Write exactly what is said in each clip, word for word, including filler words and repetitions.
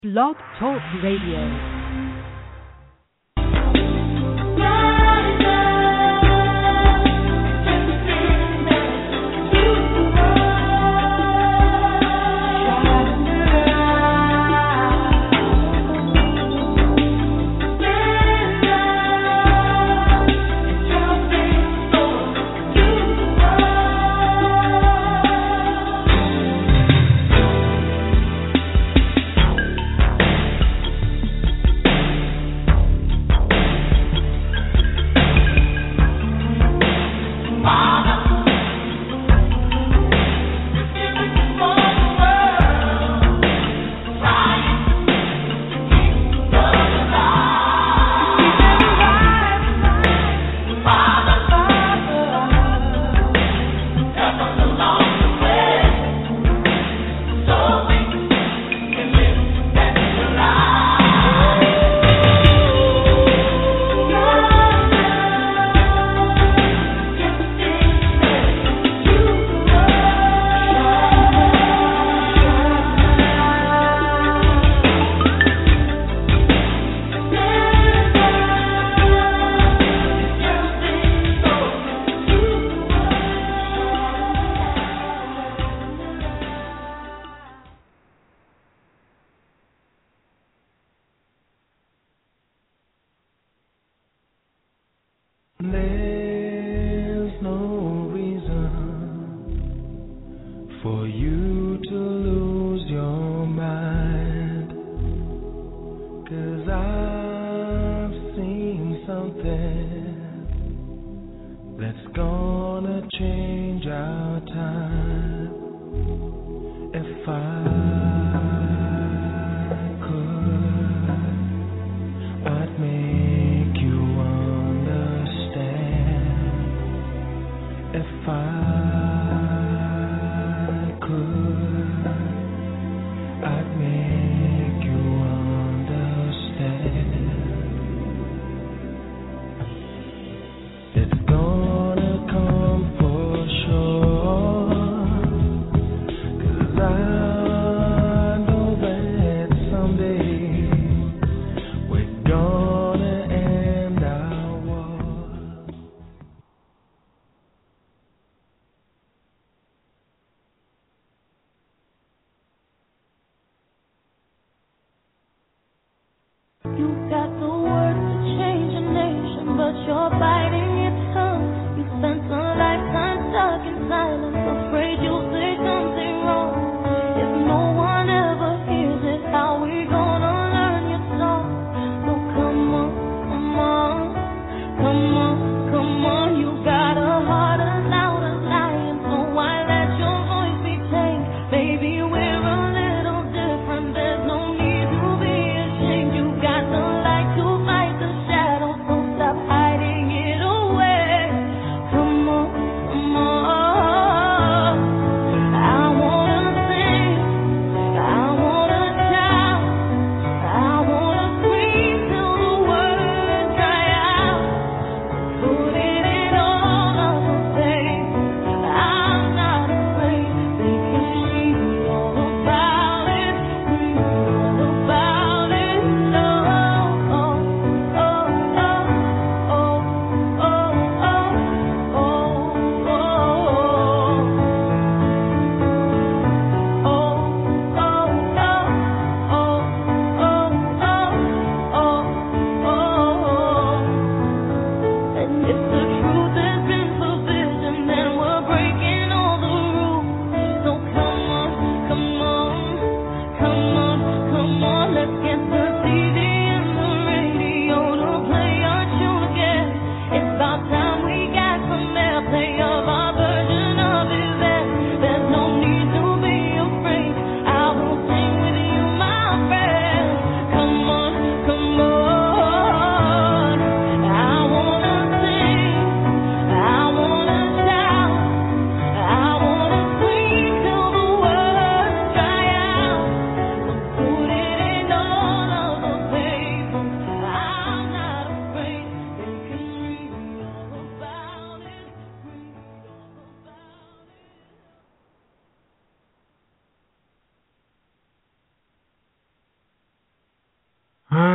Blog Talk Radio. It's gonna come.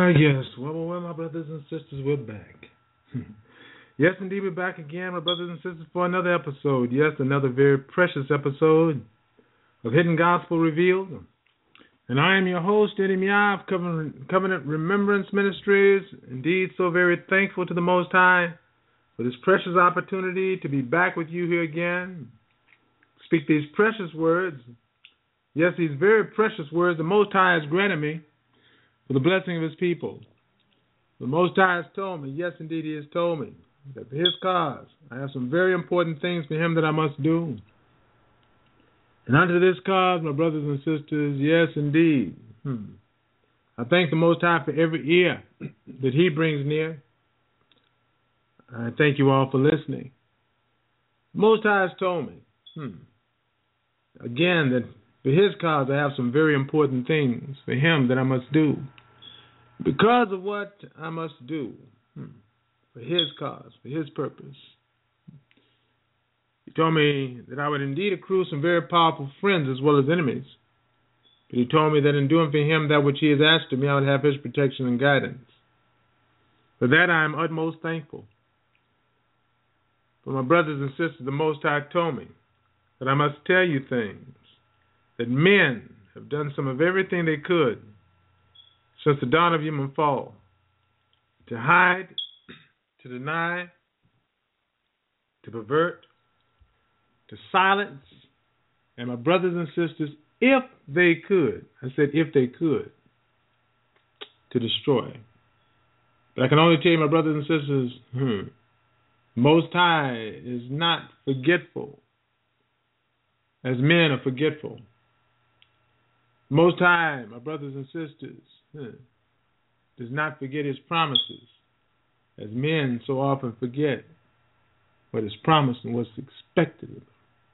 Ah, yes. Well, well, well, my brothers and sisters, we're back. Yes, indeed, we're back again, my brothers and sisters, for another episode. Yes, another very precious episode of Hidden Gospel Revealed. And I am your host, Eddie Meow of Covenant, Covenant Remembrance Ministries. Indeed, so very thankful to the Most High for this precious opportunity to be back with you here again. Speak these precious words. Yes, these very precious words the Most High has granted me for the blessing of His people. The Most High has told me, yes, indeed, He has told me, that for His cause, I have some very important things for Him that I must do. And unto this cause, my brothers and sisters, yes, indeed, hmm, I thank the Most High for every ear that He brings near. I thank you all for listening. The Most High has told me, hmm, again, that for His cause, I have some very important things for Him that I must do. Because of what I must do, hmm, for His cause, for His purpose. He told me that I would indeed accrue some very powerful friends as well as enemies. But He told me that in doing for Him that which He has asked of me, I would have His protection and guidance. For that I am utmost thankful. For my brothers and sisters, the Most High told me that I must tell you things, that men have done some of everything they could since the dawn of human fall, to hide, to deny, to pervert, to silence, and my brothers and sisters, if they could, I said if they could, to destroy. But I can only tell you, my brothers and sisters, hmm, Most High is not forgetful, as men are forgetful. Most High, my brothers and sisters, hmm, does not forget His promises, as men so often forget what is promised and what's expected of them.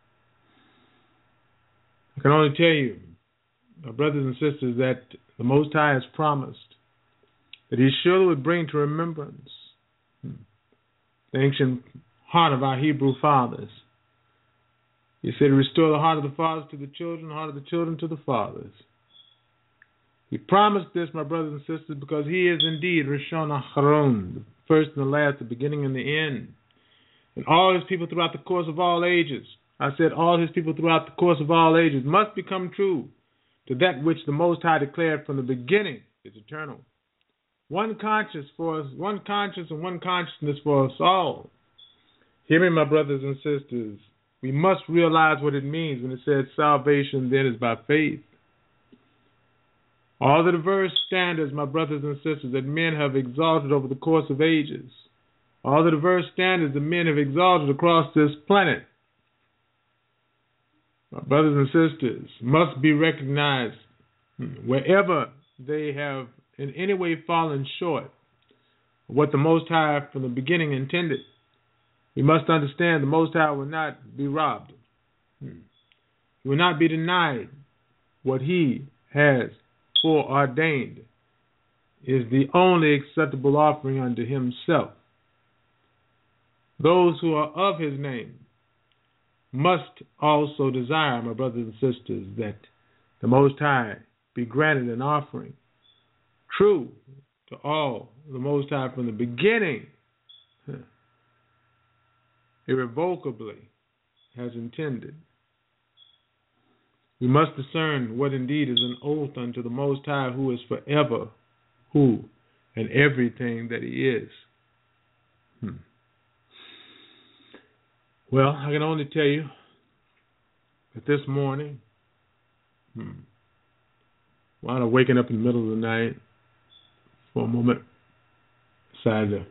I can only tell you, my brothers and sisters, that the Most High has promised that He surely would bring to remembrance hmm, the ancient heart of our Hebrew fathers. He said, restore the heart of the fathers to the children, the heart of the children to the fathers. He promised this, my brothers and sisters, because He is indeed Rishon Acharon, the first and the last, the beginning and the end. And all His people throughout the course of all ages, I said all His people throughout the course of all ages must become true to that which the Most High declared from the beginning is eternal. One conscience for us, one conscience and one consciousness for us all. Hear me, my brothers and sisters. We must realize what it means when it says salvation then is by faith. All the diverse standards, my brothers and sisters, that men have exalted over the course of ages, all the diverse standards that men have exalted across this planet, my brothers and sisters, must be recognized wherever they have in any way fallen short of what the Most High from the beginning intended. We must understand the Most High will not be robbed. He will not be denied what He has foreordained is the only acceptable offering unto Himself. Those who are of His name must also desire, my brothers and sisters, that the Most High be granted an offering true to all the Most High from the beginning, irrevocably has intended. We must discern what indeed is an oath unto the Most High, who is forever who and everything that He is. Hmm. Well, I can only tell you that this morning, hmm, while I'm waking up in the middle of the night, for a moment, decided to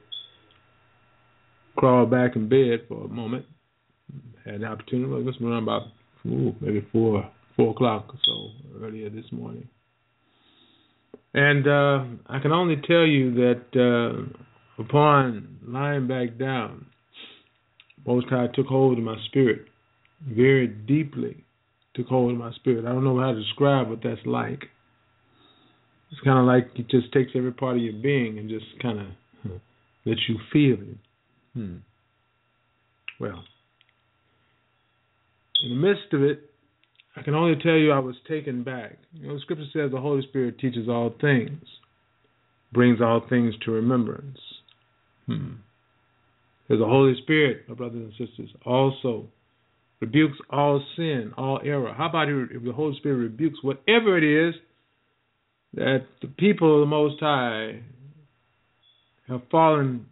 crawl back in bed for a moment. Had the opportunity, well, this was around about ooh, maybe four, four o'clock or so earlier this morning. And uh, I can only tell you that uh, upon lying back down, Most High took hold of my spirit, very deeply took hold of my spirit. I don't know how to describe what that's like. It's kind of like it just takes every part of your being and just kind of huh, lets you feel it. Hmm. Well, in the midst of it, I can only tell you I was taken back. You know, the Scripture says the Holy Spirit teaches all things. brings all things to remembrance. Hmm. Because the Holy Spirit, my brothers and sisters, also rebukes all sin, all error. How about if the Holy Spirit rebukes whatever it is that the people of the Most High have fallen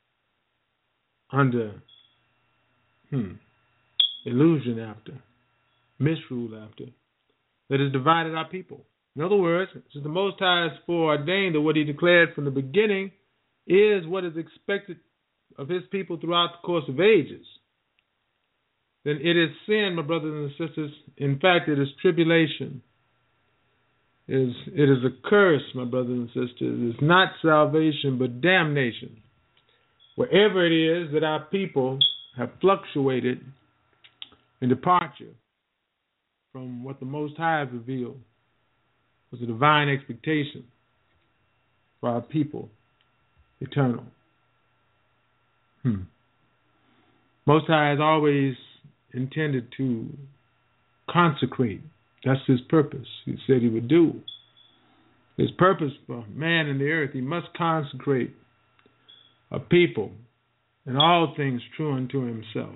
under hmm, illusion after, misrule after, that has divided our people. In other words, since the Most High has foreordained that what He declared from the beginning is what is expected of His people throughout the course of ages, then it is sin, my brothers and sisters. In fact, it is tribulation. It is, it is a curse, my brothers and sisters. It is not salvation, but damnation. Wherever it is that our people have fluctuated in departure from what the Most High has revealed was a divine expectation for our people, eternal. Hmm. Most High has always intended to consecrate. That's His purpose. He said He would do. His purpose for man in the earth, He must consecrate a people and all things true unto Himself.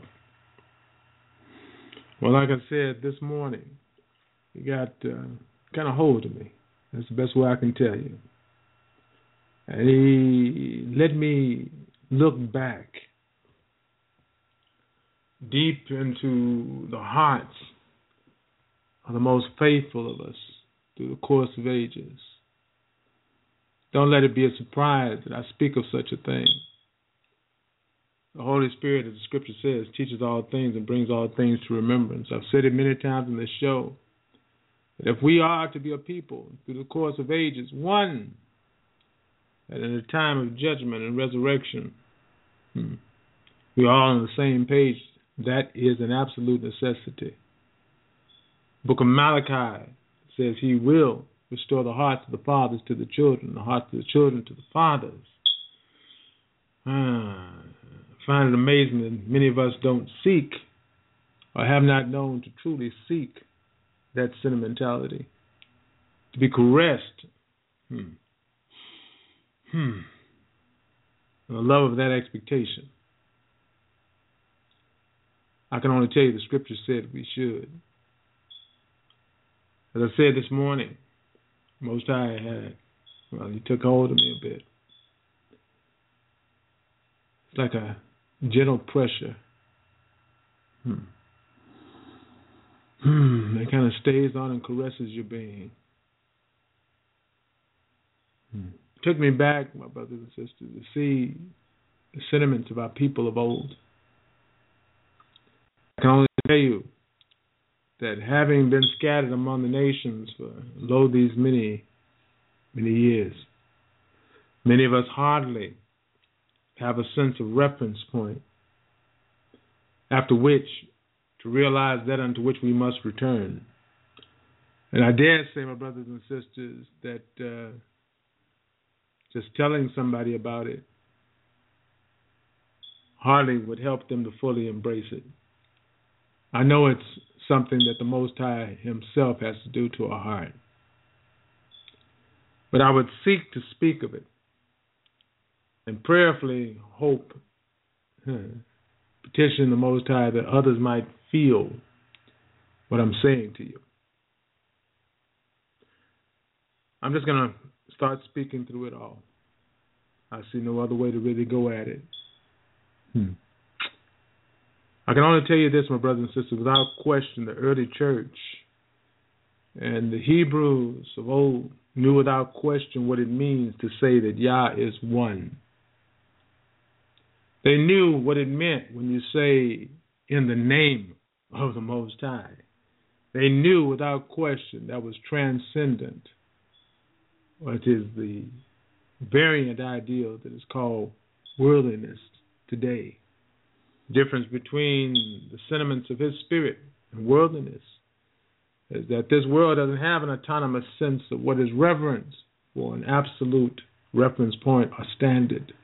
Well, like I said this morning, He got uh, kind of hold of me. That's the best way I can tell you. And He let me look back deep into the hearts of the most faithful of us through the course of ages. Don't let it be a surprise that I speak of such a thing. The Holy Spirit, as the Scripture says, teaches all things and brings all things to remembrance. I've said it many times in this show, that if we are to be a people through the course of ages, one, that in a time of judgment and resurrection, hmm, we are all on the same page, that is an absolute necessity. The book of Malachi says He will restore the hearts of the fathers to the children, the hearts of the children to the fathers. Ah, I find it amazing that many of us don't seek or have not known to truly seek that sentimentality, to be caressed. Hmm. Hmm. And the love of that expectation. I can only tell you the Scripture said we should. As I said this morning, Most High had, well, He took hold of me a bit. It's like a gentle pressure. Hmm. Hmm. It kind of stays on and caresses your being. Hmm. Took me back, my brothers and sisters, to see the sentiments of our people of old. I can only tell you that having been scattered among the nations for lo these many, many years, many of us hardly have a sense of reference point after which to realize that unto which we must return. And I dare say, my brothers and sisters, that uh, just telling somebody about it hardly would help them to fully embrace it. I know it's something that the Most High Himself has to do to our heart. But I would seek to speak of it and prayerfully hope, huh, petition the Most High that others might feel what I'm saying to you. I'm just going to start speaking through it all. I see no other way to really go at it. Hmm. I can only tell you this, my brothers and sisters, without question, the early church and the Hebrews of old knew without question what it means to say that Yah is one. They knew what it meant when you say, in the name of the Most High. They knew without question that was transcendent. Or it is the variant ideal that is called worldliness today. Difference between the sentiments of His Spirit and worldliness is that this world doesn't have an autonomous sense of what is reverence for an absolute reference point or standard.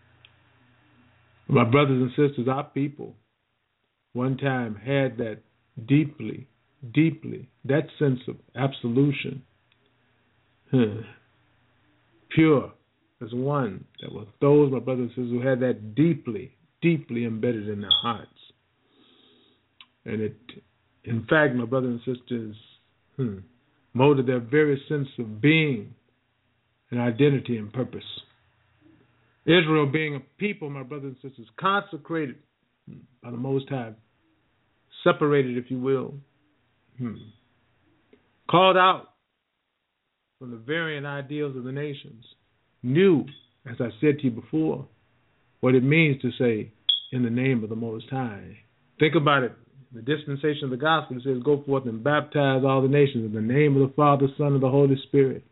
My brothers and sisters, our people one time had that deeply, deeply, that sense of absolution, huh, pure, as one. There were those, my brothers and sisters, who had that deeply, deeply embedded in their hearts. And it, in fact, my brothers and sisters, hmm, molded their very sense of being and identity and purpose. Israel being a people, my brothers and sisters, consecrated by the Most High, separated, if you will, hmm, called out from the varying ideals of the nations, knew, as I said to you before, what it means to say, in the name of the Most High. Think about it. The dispensation of the gospel, it says, go forth and baptize all the nations in the name of the Father, Son, and the Holy Spirit.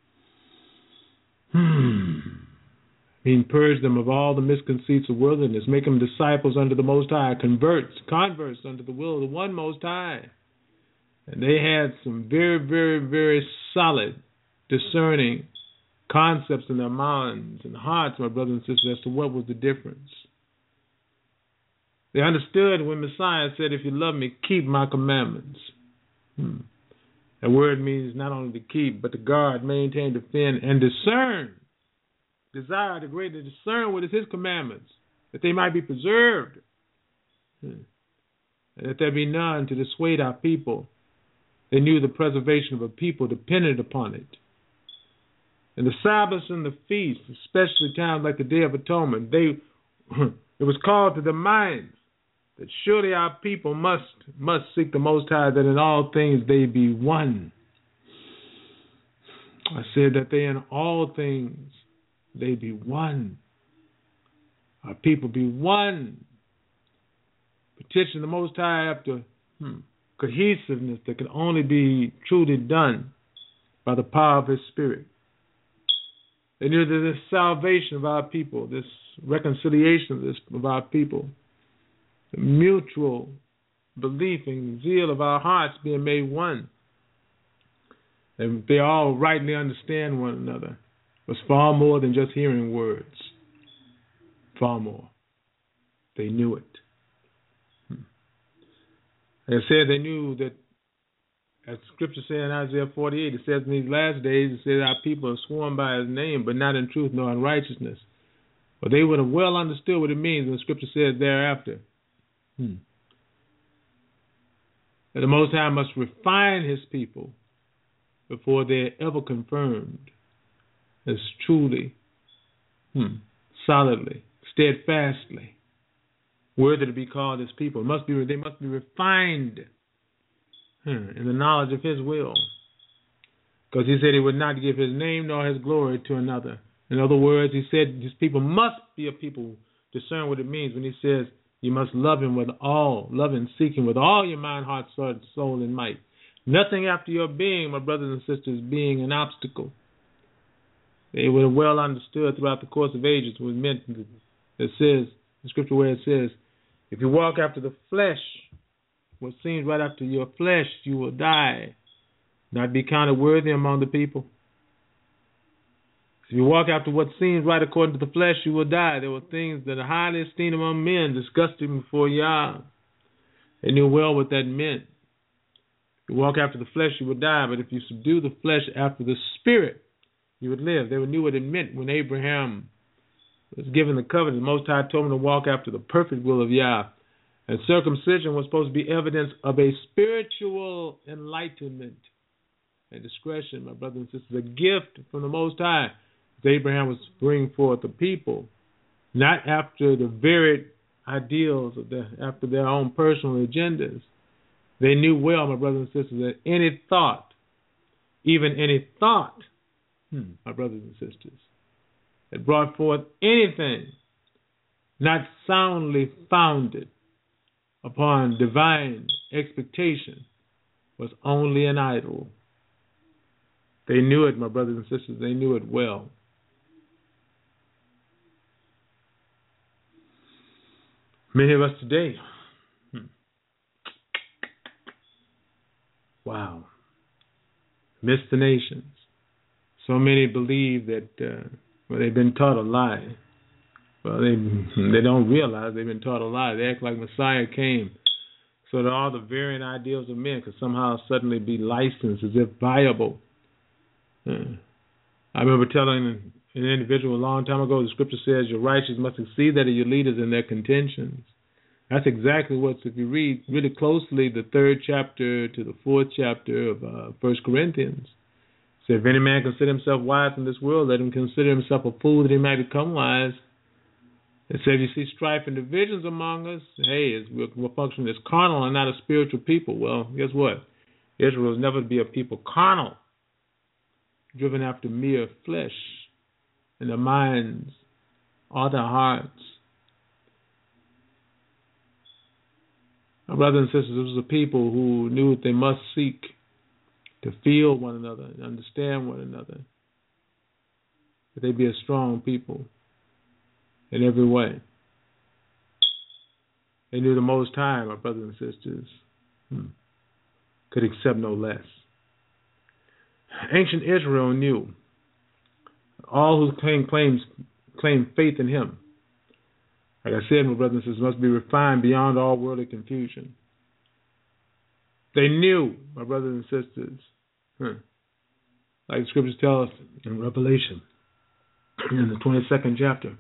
Hmm. Mean, purge them of all the misconceits of worldliness, make them disciples unto the Most High, converts, converts unto the will of the one Most High. And they had some very, very, very solid, discerning concepts in their minds and hearts, my brothers and sisters, as to what was the difference. They understood when Messiah said, if you love me, keep my commandments. Hmm. That word means not only to keep, but to guard, maintain, defend, and discern. Desire to greatly discern what is his commandments, that they might be preserved, hmm. and that there be none to dissuade our people. They knew the preservation of a people depended upon it. And the Sabbaths and the feasts, especially times like the Day of Atonement, they it was called to their minds that surely our people must must seek the Most High, that in all things they be one. I said that they in all things they be one. Our people be one. Petition the Most High after hmm, cohesiveness that can only be truly done by the power of His Spirit. They knew that this salvation of our people, this reconciliation of, this, of our people, the mutual belief and zeal of our hearts being made one, and they all rightly understand one another, was far more than just hearing words. Far more. They knew it. Hmm. Like I said, they knew that, as Scripture says in Isaiah forty-eight, it says in these last days, it says our people are sworn by His name, but not in truth nor in righteousness. But they would have well understood what it means when the Scripture says thereafter. Hmm. That the Most High must refine His people before they're ever confirmed as truly, hmm, solidly, steadfastly worthy to be called His people. It must be, they must be refined hmm, in the knowledge of His will. Because He said He would not give His name nor His glory to another. In other words, He said His people must be a people, discern what it means when He says you must love Him with all, love and seek Him with all your mind, heart, soul, and might. Nothing after your being, my brothers and sisters, being an obstacle. They would have well understood throughout the course of ages what it meant. It says, the Scripture where it says, if you walk after the flesh, what seems right after your flesh, you will die, not be counted worthy among the people. If you walk after what seems right according to the flesh, you will die. There were things that are highly esteemed among men, disgusting before Yah. They knew well what that meant. If you walk after the flesh, you will die. But if you subdue the flesh after the Spirit, you would live. They knew what it meant when Abraham was given the covenant. The Most High told him to walk after the perfect will of Yah. And circumcision was supposed to be evidence of a spiritual enlightenment and discretion, my brothers and sisters, a gift from the Most High. Abraham was bringing forth the people, not after the varied ideals of the, after their own personal agendas. They knew well, my brothers and sisters, that any thought, even any thought, hmm, my brothers and sisters, that brought forth anything not soundly founded upon divine expectation was only an idol. They knew it, my brothers and sisters. They knew it well. Many of us today, hmm, wow, miss the nations. So many believe that uh, well, they've been taught a lie. Well, they they don't realize they've been taught a lie. They act like Messiah came so that all the varying ideals of men could somehow suddenly be licensed as if viable. Uh, I remember telling an individual a long time ago. The scripture says your righteous must exceed that of your leaders in their contentions. That's exactly what's, if you read really closely the third chapter to the fourth chapter of uh, First Corinthians, so if any man consider himself wise in this world, let him consider himself a fool that he might become wise. It says, you see strife and divisions among us. Hey, it's, we're, we're functioning as carnal and not a spiritual people. Well, guess what? Israel was never to be a people carnal, driven after mere flesh in their minds or their hearts. My brothers and sisters, this was a people who knew that they must seek to feel one another and understand one another, that they be a strong people in every way. They knew the Most High, my brothers and sisters, hmm, could accept no less. Ancient Israel knew all who claim claims claim faith in Him, like I said, my brothers and sisters, must be refined beyond all worldly confusion. They knew, my brothers and sisters, hmm, like the scriptures tell us in Revelation, in the twenty-second chapter,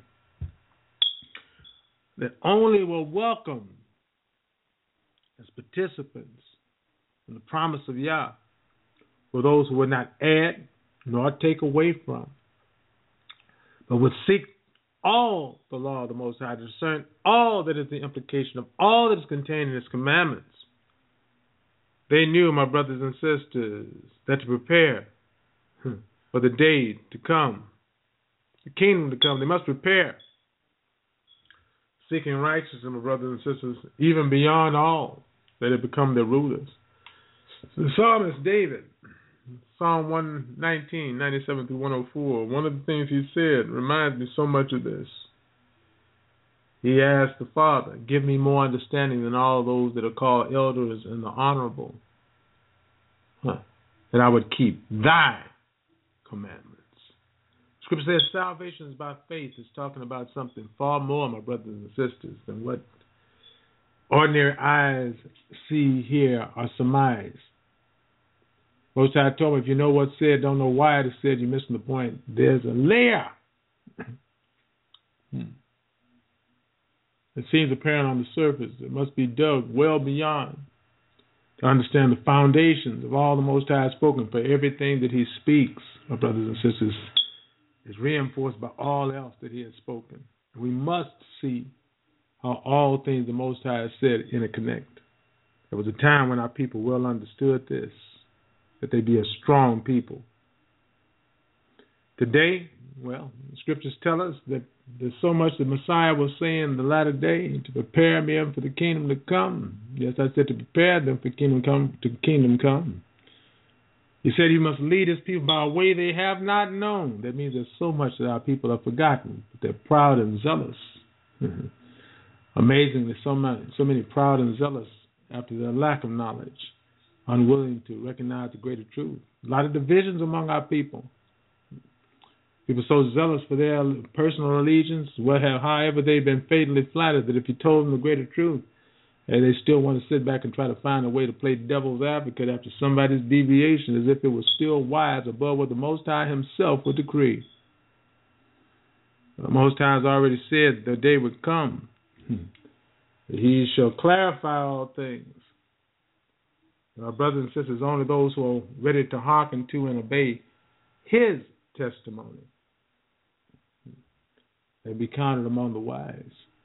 that only were welcome as participants in the promise of Yah were those who would not add nor take away from, but would seek all the law of the Most High, to discern all that is the implication of all that is contained in His commandments. They knew, my brothers and sisters, that to prepare for the day to come, the kingdom to come, they must prepare, seeking righteousness, my brothers and sisters, even beyond all that have become their rulers. The psalmist David, Psalm one nineteen, ninety-seven through one oh four, one of the things he said reminds me so much of this. He asked the Father, give me more understanding than all those that are called elders and the honorable, huh, that I would keep thy commandments. Scripture says salvation is by faith. It's talking about something far more, my brothers and sisters, than what ordinary eyes see, hear, or surmise. Most I told me, if you know what's said, don't know why it is said, you're missing the point. There's a layer. hmm. It seems apparent on the surface. It must be dug well beyond to understand the foundations of all the Most High has spoken. For everything that He speaks, my brothers and sisters, is reinforced by all else that He has spoken. We must see how all things the Most High has said interconnect. There was a time when our people well understood this, that they be a strong people. Today, well, the scriptures tell us that there's so much the Messiah will say in the latter day to prepare them for the kingdom to come. Yes, I said to prepare them for kingdom come to kingdom come. He said He must lead His people by a way they have not known. That means there's so much that our people have forgotten, but they're proud and zealous. Amazingly, so many, so many proud and zealous after their lack of knowledge, unwilling to recognize the greater truth. A lot of divisions among our people. People so zealous for their personal allegiance, however they've been fatally flattered that if you told them the greater truth, and they still want to sit back and try to find a way to play devil's advocate after somebody's deviation, as if it was still wise above what the Most High Himself would decree. The Most High has already said the day would come. He shall clarify all things. And our brothers and sisters, only those who are ready to hearken to and obey His testimony and be counted among the wise.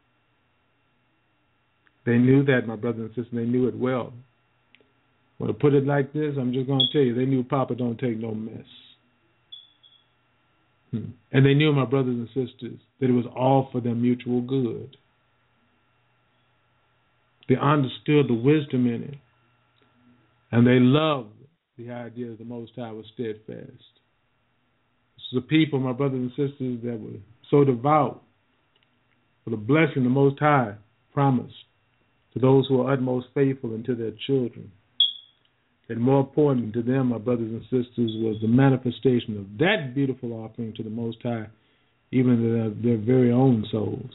They knew that, my brothers and sisters, and they knew it well. Well, to put it like this, I'm just going to tell you, they knew Papa don't take no mess. Hmm. And they knew, my brothers and sisters, that it was all for their mutual good. They understood the wisdom in it. And they loved the idea that the Most High was steadfast. This is a people, my brothers and sisters, that were so devout for the blessing the Most High promised to those who are utmost faithful and to their children. And more important to them, my brothers and sisters, was the manifestation of that beautiful offering to the Most High, even to their, their very own souls.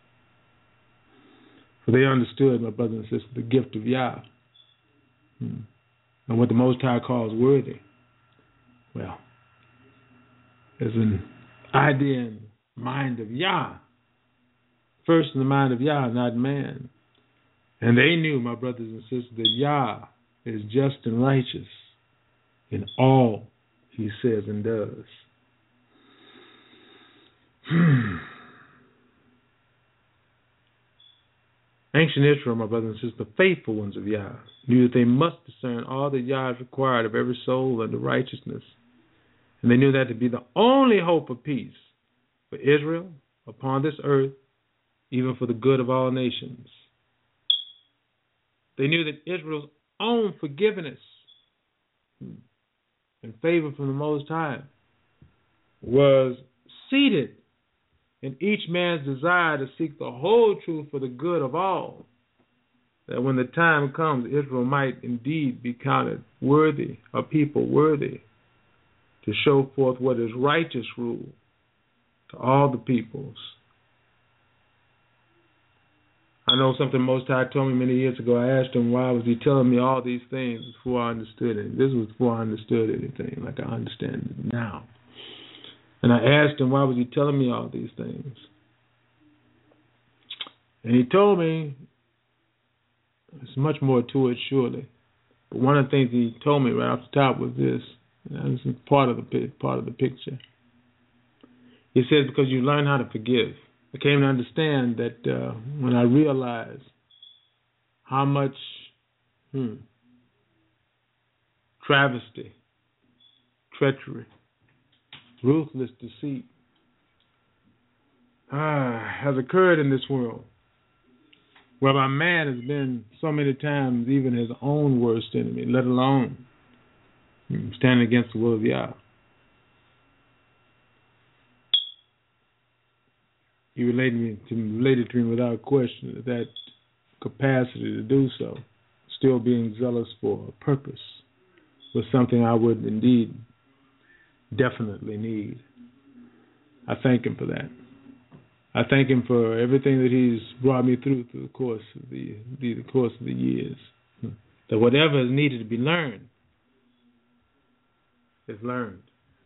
For they understood, my brothers and sisters, the gift of Yah. Hmm. And what the Most High calls worthy. Well, as in idea and mind of Yah. First in the mind of Yah, not man. And they knew, my brothers and sisters, that Yah is just and righteous in all he says and does. Ancient Israel, my brothers and sisters, the faithful ones of Yah, knew that they must discern all that Yah has required of every soul unto righteousness. And they knew that to be the only hope of peace for Israel upon this earth, even for the good of all nations. They knew that Israel's own forgiveness and favor from the Most High was seated in each man's desire to seek the whole truth for the good of all, that when the time comes, Israel might indeed be counted worthy, a people worthy, to show forth what is righteous rule to all the peoples. I know something Most High told me many years ago. I asked him, why was he telling me all these things before I understood it? This was before I understood anything like I understand it now. And I asked him, why was he telling me all these things? And he told me, there's much more to it, surely. But one of the things he told me right off the top was this. And this is part of the part of the picture. He says, because you learn how to forgive. I came to understand that uh, when I realized how much hmm, travesty, treachery, ruthless deceit ah, has occurred in this world, whereby man has been so many times even his own worst enemy, let alone hmm, standing against the will of Yah. He related, me to, related to me without question that, that capacity to do so, still being zealous for a purpose, was something I would indeed definitely need. I thank him for that. I thank him for everything that he's brought me through through the course of the, the, the course of the years. That whatever is needed to be learned is learned.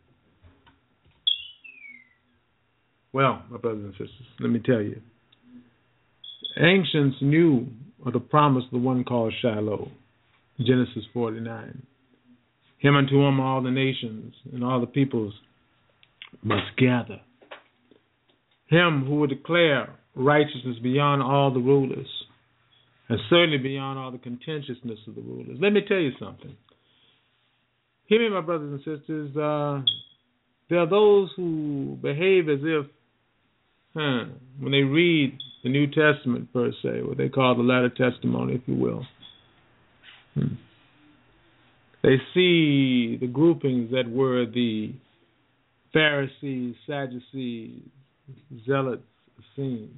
Well, my brothers and sisters, let me tell you. Ancients knew of the promise of the one called Shiloh, Genesis forty-nine. Him unto whom all the nations and all the peoples must gather. Him who will declare righteousness beyond all the rulers, and certainly beyond all the contentiousness of the rulers. Let me tell you something. Hear me, my brothers and sisters. Uh, there are those who behave as if, huh, when they read the New Testament, per se, what they call the latter testimony, if you will, hmm, they see the groupings that were the Pharisees, Sadducees, Zealots, Essenes.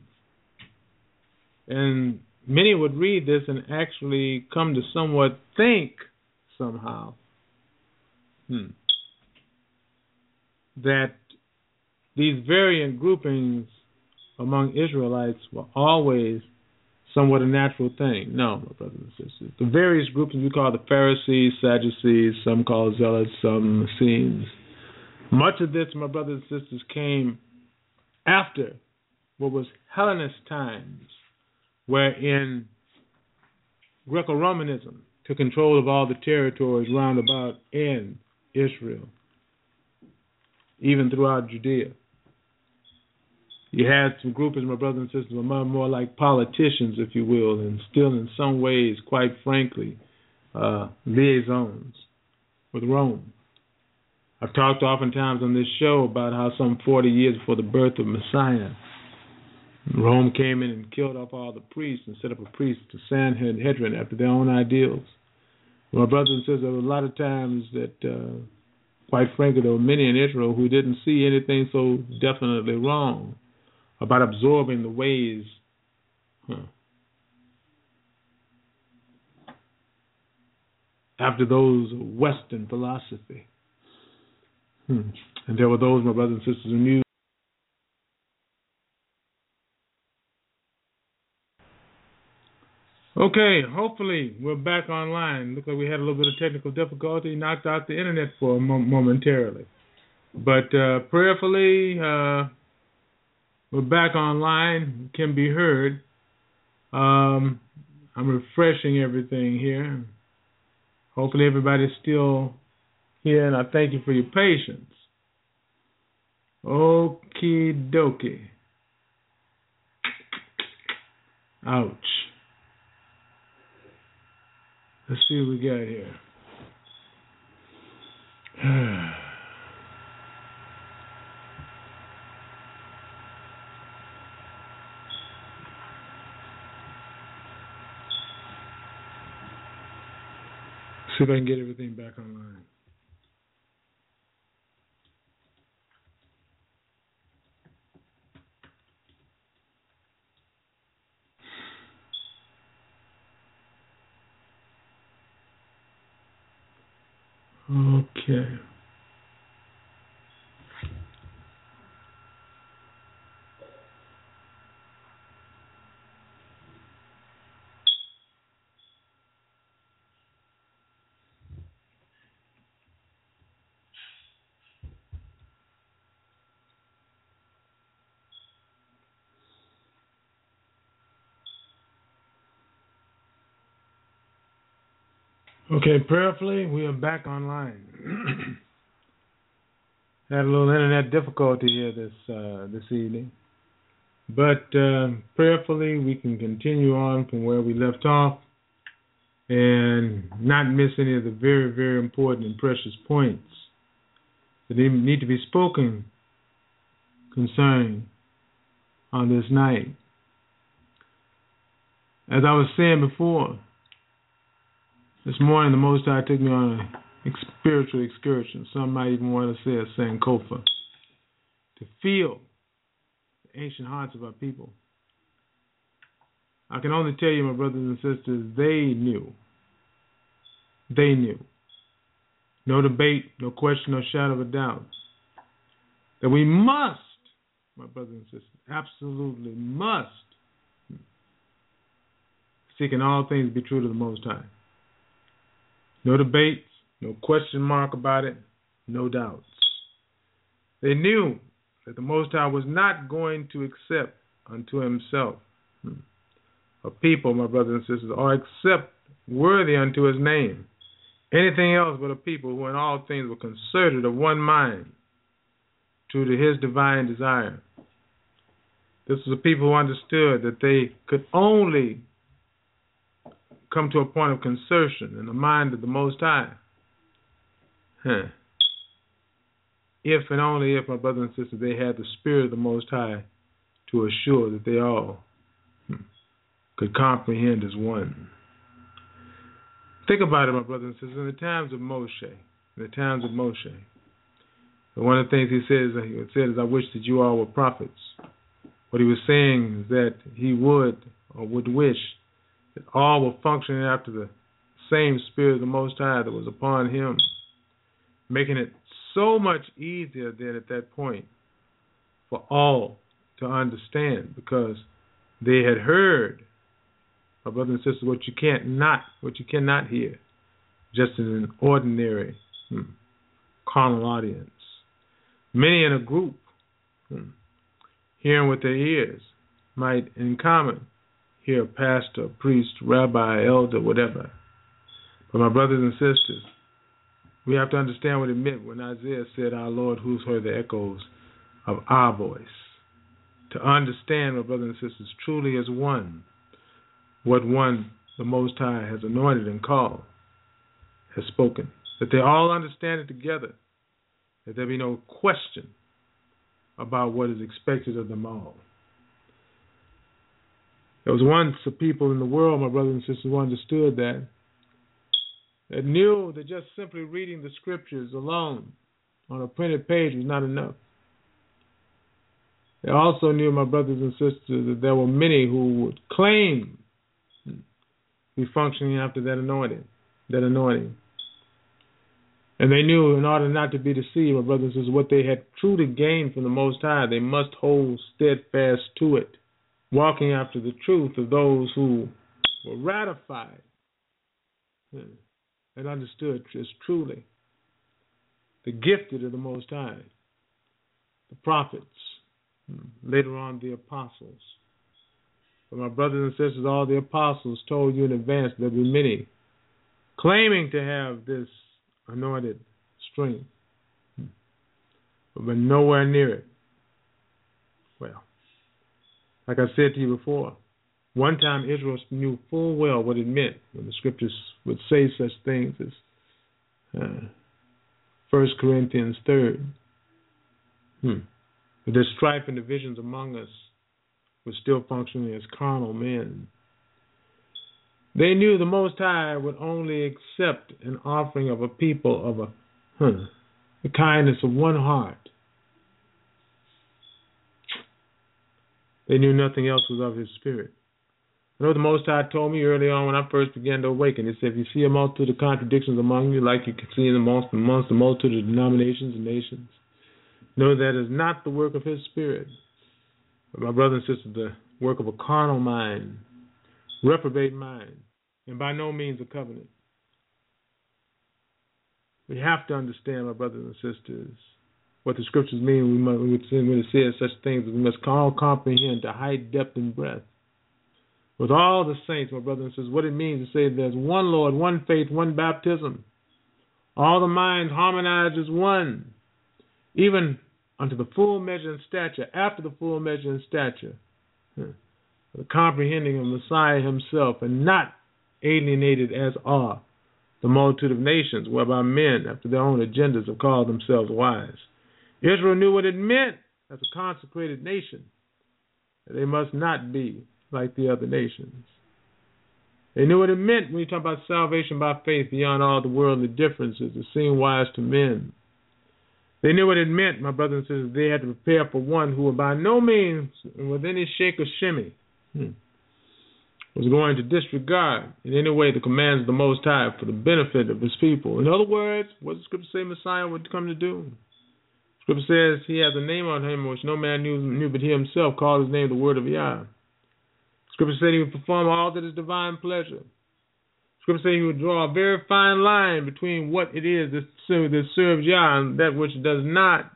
And many would read this and actually come to somewhat think somehow hmm, that these variant groupings among Israelites were always somewhat a natural thing. No, my brothers and sisters. The various groupings we call the Pharisees, Sadducees, some call Zealots, some Essenes. Much of this, my brothers and sisters, came after what was Hellenist times, wherein Greco-Romanism took control of all the territories round about in Israel, even throughout Judea. You had some groupings, my brothers and sisters, were more, more like politicians, if you will, and still in some ways, quite frankly, uh, liaisons with Rome. I've talked oftentimes on this show about how some forty years before the birth of Messiah, Rome came in and killed off all the priests and set up a priest to Sanhedrin after their own ideals. My brothers and sisters, there were a lot of times that, uh, quite frankly, there were many in Israel who didn't see anything so definitely wrong about absorbing the ways huh, after those Western philosophy. Hmm. And there were those, my brothers and sisters, who knew. Okay, hopefully we're back online. Look like we had a little bit of technical difficulty, knocked out the internet for a mo- momentarily. But uh, prayerfully, uh, we're back online, can be heard. Um, I'm refreshing everything here. Hopefully everybody's still here, and I thank you for your patience. Okie dokie. Ouch. Let's see what we got here. See if I can get everything back online. Okay. Okay, prayerfully, we are back online. Had a little internet difficulty here this uh, this evening, but uh, prayerfully we can continue on from where we left off and not miss any of the very, very important and precious points that need to be spoken concerning on this night. As I was saying before, this morning the Most High took me on a spiritual excursion. Some might even want to say a Sankofa, to feel the ancient hearts of our people. I can only tell you, my brothers and sisters, they knew. They knew. No debate, no question, no shadow of a doubt, that we must, my brothers and sisters, absolutely must seek in all things be true to the Most High. No debates, no question mark about it, no doubts. They knew that the Most High was not going to accept unto himself a people, my brothers and sisters, or accept worthy unto his name anything else but a people who in all things were concerted of one mind, true to his divine desire. This was a people who understood that they could only come to a point of concertion in the mind of the Most High. Huh. If and only if, my brothers and sisters, they had the Spirit of the Most High to assure that they all hmm, could comprehend as one. Think about it, my brothers and sisters, in the times of Moshe, in the times of Moshe, one of the things he says, he said is, I wish that you all were prophets. What he was saying is that he would or would wish that all were functioning after the same Spirit of the Most High that was upon him, making it so much easier then at that point for all to understand, because they had heard, my brothers and sisters, what you can't not, what you cannot hear, just in an ordinary hmm, carnal audience. Many in a group, hmm, hearing with their ears, might in common hear a pastor, priest, rabbi, elder, whatever. But my brothers and sisters, we have to understand what it meant when Isaiah said, our Lord, who's heard the echoes of our voice. To understand, my brothers and sisters, truly as one, what one the Most High has anointed and called, has spoken. That they all understand it together. That there be no question about what is expected of them all. There was once a people in the world, my brothers and sisters, who understood that, that knew that just simply reading the scriptures alone on a printed page was not enough. They also knew, my brothers and sisters, that there were many who would claim to be functioning after that anointing, that anointing. And they knew, in order not to be deceived, my brothers and sisters, what they had truly gained from the Most High, they must hold steadfast to it, walking after the truth of those who were ratified and understood as truly the gifted of the Most High, the prophets, later on the apostles. But my brothers and sisters, all the apostles told you in advance there will be many claiming to have this anointed strength, but nowhere near it. Well, like I said to you before, one time Israel knew full well what it meant when the scriptures would say such things as uh, First Corinthians three. Hmm. But there's strife and divisions among us. We're still functioning as carnal men. They knew the Most High would only accept an offering of a people of a, huh, the kindness of one heart. They knew nothing else was of His Spirit. I know the Most High told me early on when I first began to awaken. He said, if you see a multitude of contradictions among you, like you can see in amongst, amongst the multitude of denominations and nations, know that is not the work of His Spirit. But my brothers and sisters, the work of a carnal mind, reprobate mind, and by no means a covenant. We have to understand, my brothers and sisters, what the scriptures mean. We must, when it says such things, we must all comprehend the height, depth, and breadth. With all the saints, my brothers and sisters, what it means to say there's one Lord, one faith, one baptism. All the minds harmonized as one, even unto the full measure and stature, after the full measure and stature, the comprehending of Messiah Himself, and not alienated as are the multitude of nations, whereby men, after their own agendas, have called themselves wise. Israel knew what it meant as a consecrated nation, that they must not be like the other nations. They knew what it meant when you talk about salvation by faith beyond all the worldly differences that seem wise to men. They knew what it meant, my brothers and sisters. They had to prepare for one who would by no means, with any shake or shimmy, hmm, was going to disregard in any way the commands of the Most High for the benefit of His people. In other words, what does the Scripture say Messiah would come to do? The Scripture says He has a name on Him which no man knew, knew but He Himself, called His name the Word of Yah. Scripture said He would perform all that is divine pleasure. Scripture said He would draw a very fine line between what it is that, that serves Yah and that which does not.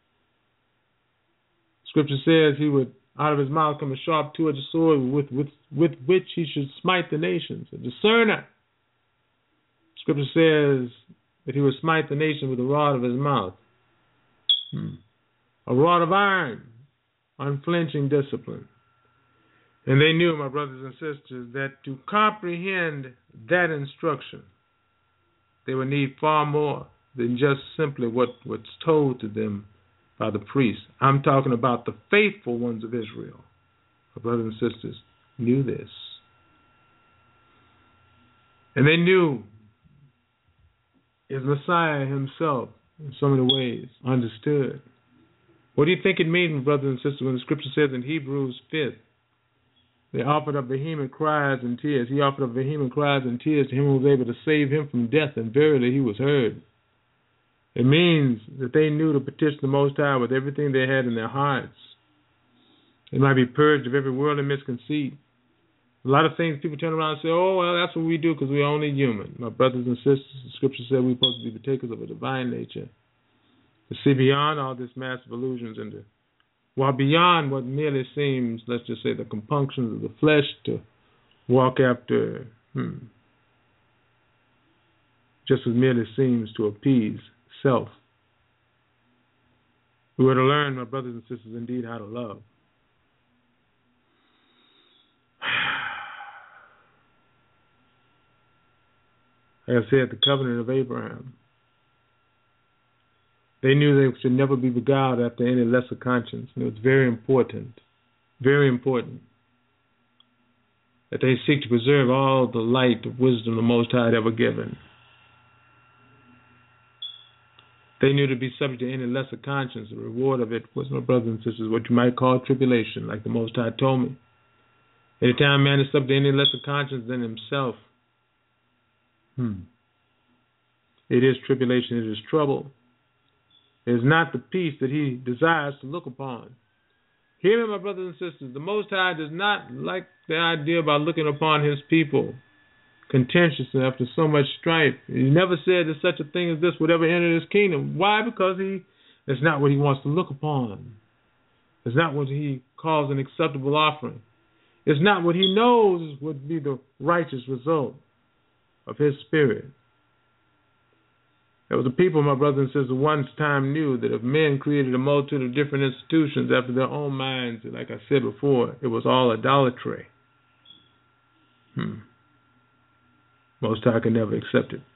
Scripture says He would, out of His mouth come a sharp two-edged sword with, with, with which He should smite the nations, a discerner. Scripture says that He would smite the nation with the rod of His mouth. Hmm. A rod of iron, unflinching discipline. And they knew, my brothers and sisters, that to comprehend that instruction, they would need far more than just simply what, what's told to them by the priests. I'm talking about the faithful ones of Israel. My brothers and sisters knew this. And they knew His Messiah Himself, in so many ways, understood. What do you think it means, brothers and sisters, when the Scripture says in Hebrews fifth, they offered up vehement cries and tears. He offered up vehement cries and tears to Him who was able to save him from death, and verily He was heard. It means that they knew to petition the Most High with everything they had in their hearts. They might be purged of every worldly misconceit. A lot of things people turn around and say, oh, well, that's what we do because we're only human. My brothers and sisters, the Scripture said we're supposed to be partakers of a divine nature, to see beyond all this massive illusions and to walk beyond what merely seems, let's just say, the compunctions of the flesh, to walk after hmm, just as merely seems to appease self. We were to learn, my brothers and sisters, indeed how to love. Like I said, the covenant of Abraham. They knew they should never be beguiled after any lesser conscience. And it was very important, very important, that they seek to preserve all the light of wisdom the Most High had ever given. They knew to be subject to any lesser conscience. The reward of it was, my brothers and sisters, what you might call tribulation, like the Most High told me. Anytime man is subject to any lesser conscience than himself, hmm, it is tribulation, it is trouble. It is not the peace that He desires to look upon. Hear me, my brothers and sisters. The Most High does not like the idea about looking upon His people contentiously after so much strife. He never said that such a thing as this would ever enter His kingdom. Why? Because He It's not what he wants to look upon. It's not what he calls an acceptable offering. It's not what he knows would be the righteous result of his spirit. There was a people, my brothers and sisters, once time knew that if men created a multitude of different institutions after their own minds, like I said before, it was all idolatry. Hmm. Most High could never accept it.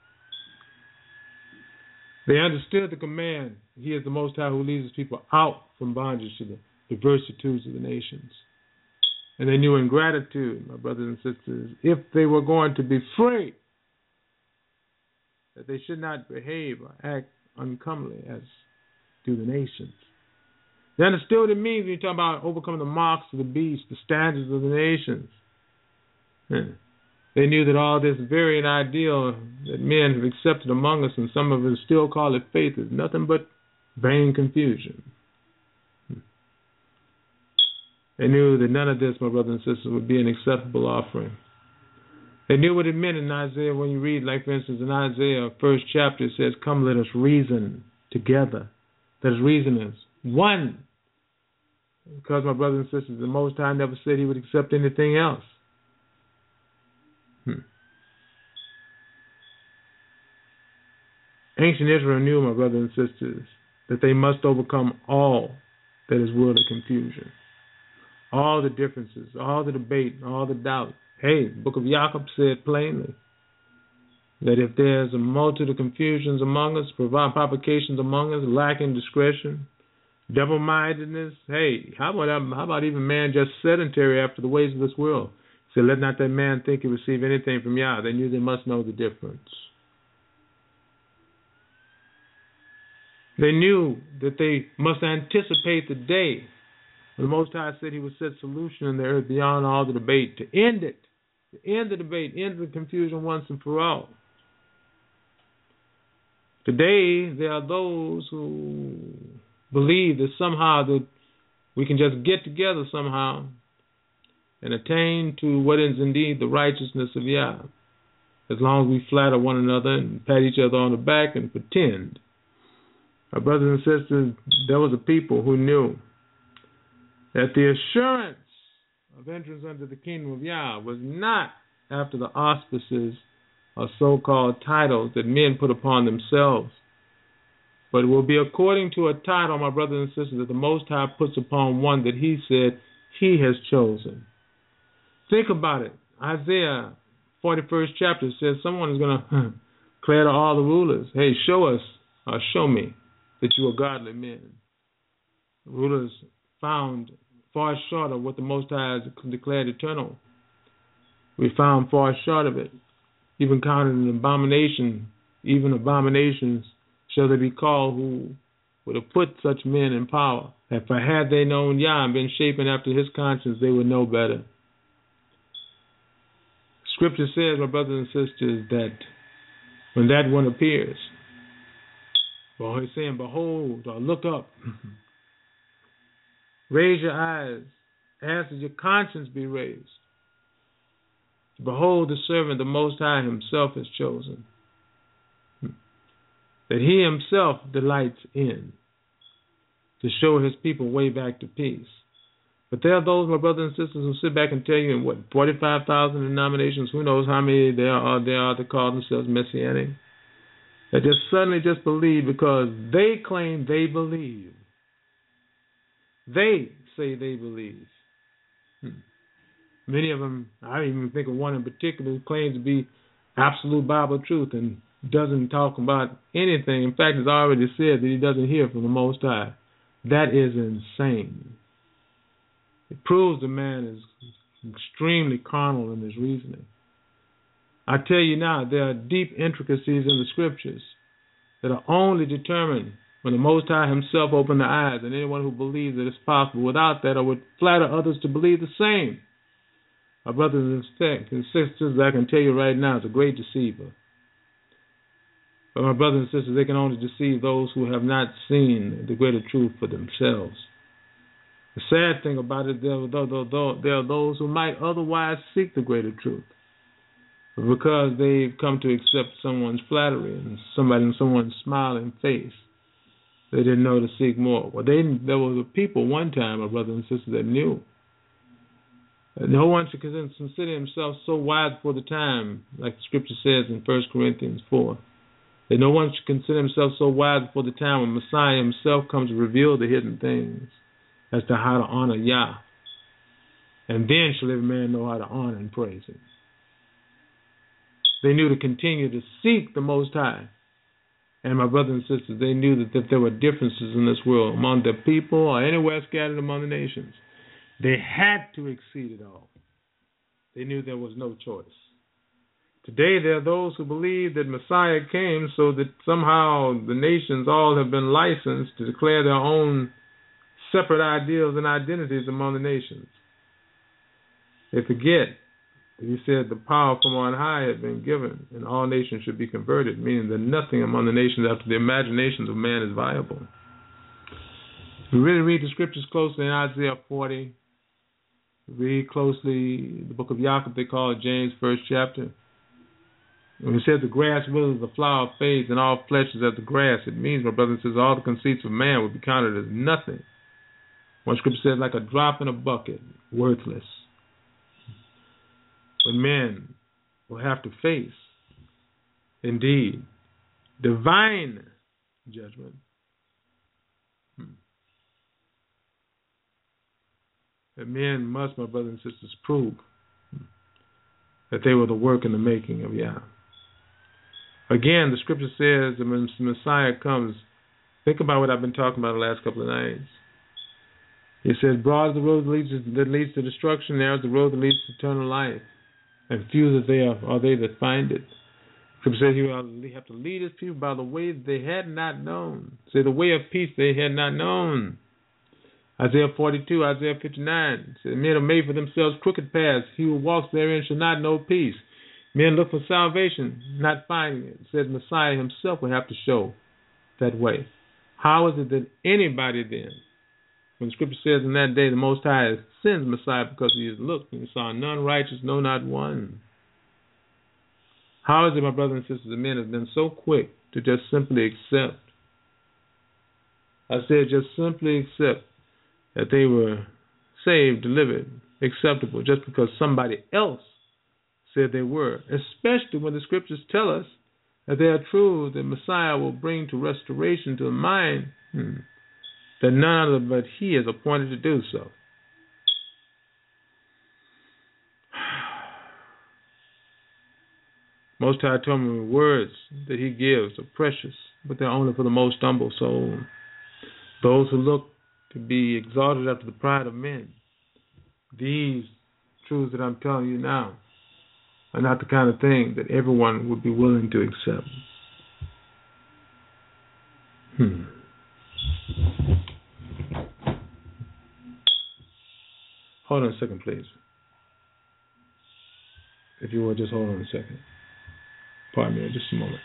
They understood the command. He is the Most High who leads his people out from bondage to the diversities of the nations. And they knew in gratitude, my brothers and sisters, if they were going to be free, that they should not behave or act uncomely as do the nations. They understood what it means when you talk about overcoming the marks of the beast, the standards of the nations. Yeah. They knew that all this varying ideal that men have accepted among us, and some of us still call it faith, is nothing but vain confusion. They knew that none of this, my brothers and sisters, would be an acceptable offering. They knew what it meant in Isaiah when you read, like for instance in Isaiah, first chapter, it says, come let us reason together. Let us reason as one. Because, my brothers and sisters, the Most High never said he would accept anything else. Hmm. Ancient Israel knew, my brothers and sisters, that they must overcome all that is worldly confusion. All the differences, all the debate, all the doubt. Hey, the book of Jacob said plainly that if there's a multitude of confusions among us, provide provocations among us, lacking discretion, double-mindedness, hey, how about how about even man just sedentary after the ways of this world? He said, let not that man think he receive anything from Yah. They knew they must know the difference. They knew that they must anticipate the day when the Most High said he would set solution in the earth beyond all the debate, to end it, to end the debate, end the confusion once and for all. Today, there are those who believe that somehow that we can just get together somehow and attain to what is indeed the righteousness of Yah, as long as we flatter one another and pat each other on the back and pretend. My brothers and sisters, there was a people who knew that the assurance of entrance under the kingdom of Yah was not after the auspices or so-called titles that men put upon themselves, but it will be according to a title, my brothers and sisters, that the Most High puts upon one that he said he has chosen. Think about it. Isaiah forty-first chapter says someone is going to declare to all the rulers, hey, show us or show me that you are godly men. The rulers found far short of what the Most High has declared eternal. We found far short of it. Even counted an abomination, even abominations shall they be called, who would have put such men in power. If had they known Yah and been shapen after his conscience, they would know better. Scripture says, my brothers and sisters, that when that one appears, well, he's saying, behold, or look up, raise your eyes, ask that your conscience be raised. Behold, the servant the Most High himself has chosen, that he himself delights in, to show his people way back to peace. But there are those, my brothers and sisters, who sit back and tell you in what, forty-five thousand denominations, who knows how many there are, there are that call themselves Messianic, that just suddenly just believe because they claim they believe. They say they believe. Hmm. Many of them, I even think of one in particular who claims to be absolute Bible truth and doesn't talk about anything. In fact, it's already said that he doesn't hear from the Most High. That is insane. It proves the man is extremely carnal in his reasoning. I tell you now, there are deep intricacies in the Scriptures that are only determined when the Most High himself opened the eyes, and anyone who believes that it's possible without that or would flatter others to believe the same. My brothers and sisters, I can tell you right now, is a great deceiver. But my brothers and sisters, they can only deceive those who have not seen the greater truth for themselves. The sad thing about it, there, there are those who might otherwise seek the greater truth, but because they've come to accept someone's flattery and somebody in someone's smiling face, They didn't know to seek more. Well, they there was a people one time, my brothers and sisters, that knew. And no one should consider himself so wise for the time, like the scripture says in First Corinthians four. That no one should consider himself so wise for the time when Messiah himself comes to reveal the hidden things as to how to honor Yah. And then shall every man know how to honor and praise him. They knew to continue to seek the Most High. And my brothers and sisters, they knew that, that there were differences in this world among the people or anywhere scattered among the nations. They had to exceed it all. They knew there was no choice. Today there are those who believe that Messiah came so that somehow the nations all have been licensed to declare their own separate ideals and identities among the nations. They forget that he said the power from on high had been given and all nations should be converted, meaning that nothing among the nations after the imaginations of man is viable. If we really read the scriptures closely in Isaiah forty, read closely the book of Jacob, they call it James' first chapter. When he said the grass withers, the flower fades, and all flesh is as the grass, it means, my brothers and sisters, all the conceits of man will be counted as nothing. One scripture says, like a drop in a bucket, worthless. When men will have to face, indeed, divine judgment. Hmm. That men must, my brothers and sisters, prove that they were the work and the making of Yah. Again, the scripture says that when Messiah comes, think about what I've been talking about the last couple of nights. He says, broad is the road that leads to, that leads to destruction, narrow is the road that leads to eternal life, and few that they are, are they that find it. The scripture says he will have to lead his people by the way they had not known. Say the way of peace they had not known. Isaiah forty-two, Isaiah fifty-nine. Says, men have made for themselves crooked paths. He who walks therein shall not know peace. Men look for salvation, not finding it. It says Messiah himself will have to show that way. How is it that anybody then, when the scripture says in that day the Most High sends Messiah because he has looked and he saw none righteous, no, not one. How is it, my brothers and sisters, that men have been so quick to just simply accept? I said just simply accept that they were saved, delivered, acceptable, just because somebody else said they were, especially when the scriptures tell us that they are true, that Messiah will bring to restoration to the mind hmm, that none other but he is appointed to do so. Most High told me the words that he gives are precious, but they're only for the most humble soul. Those who look to be exalted after the pride of men. These truths that I'm telling you now are not the kind of thing that everyone would be willing to accept. Hmm. Hold on a second, please. If you will, just hold on a second. Pardon me, just a moment.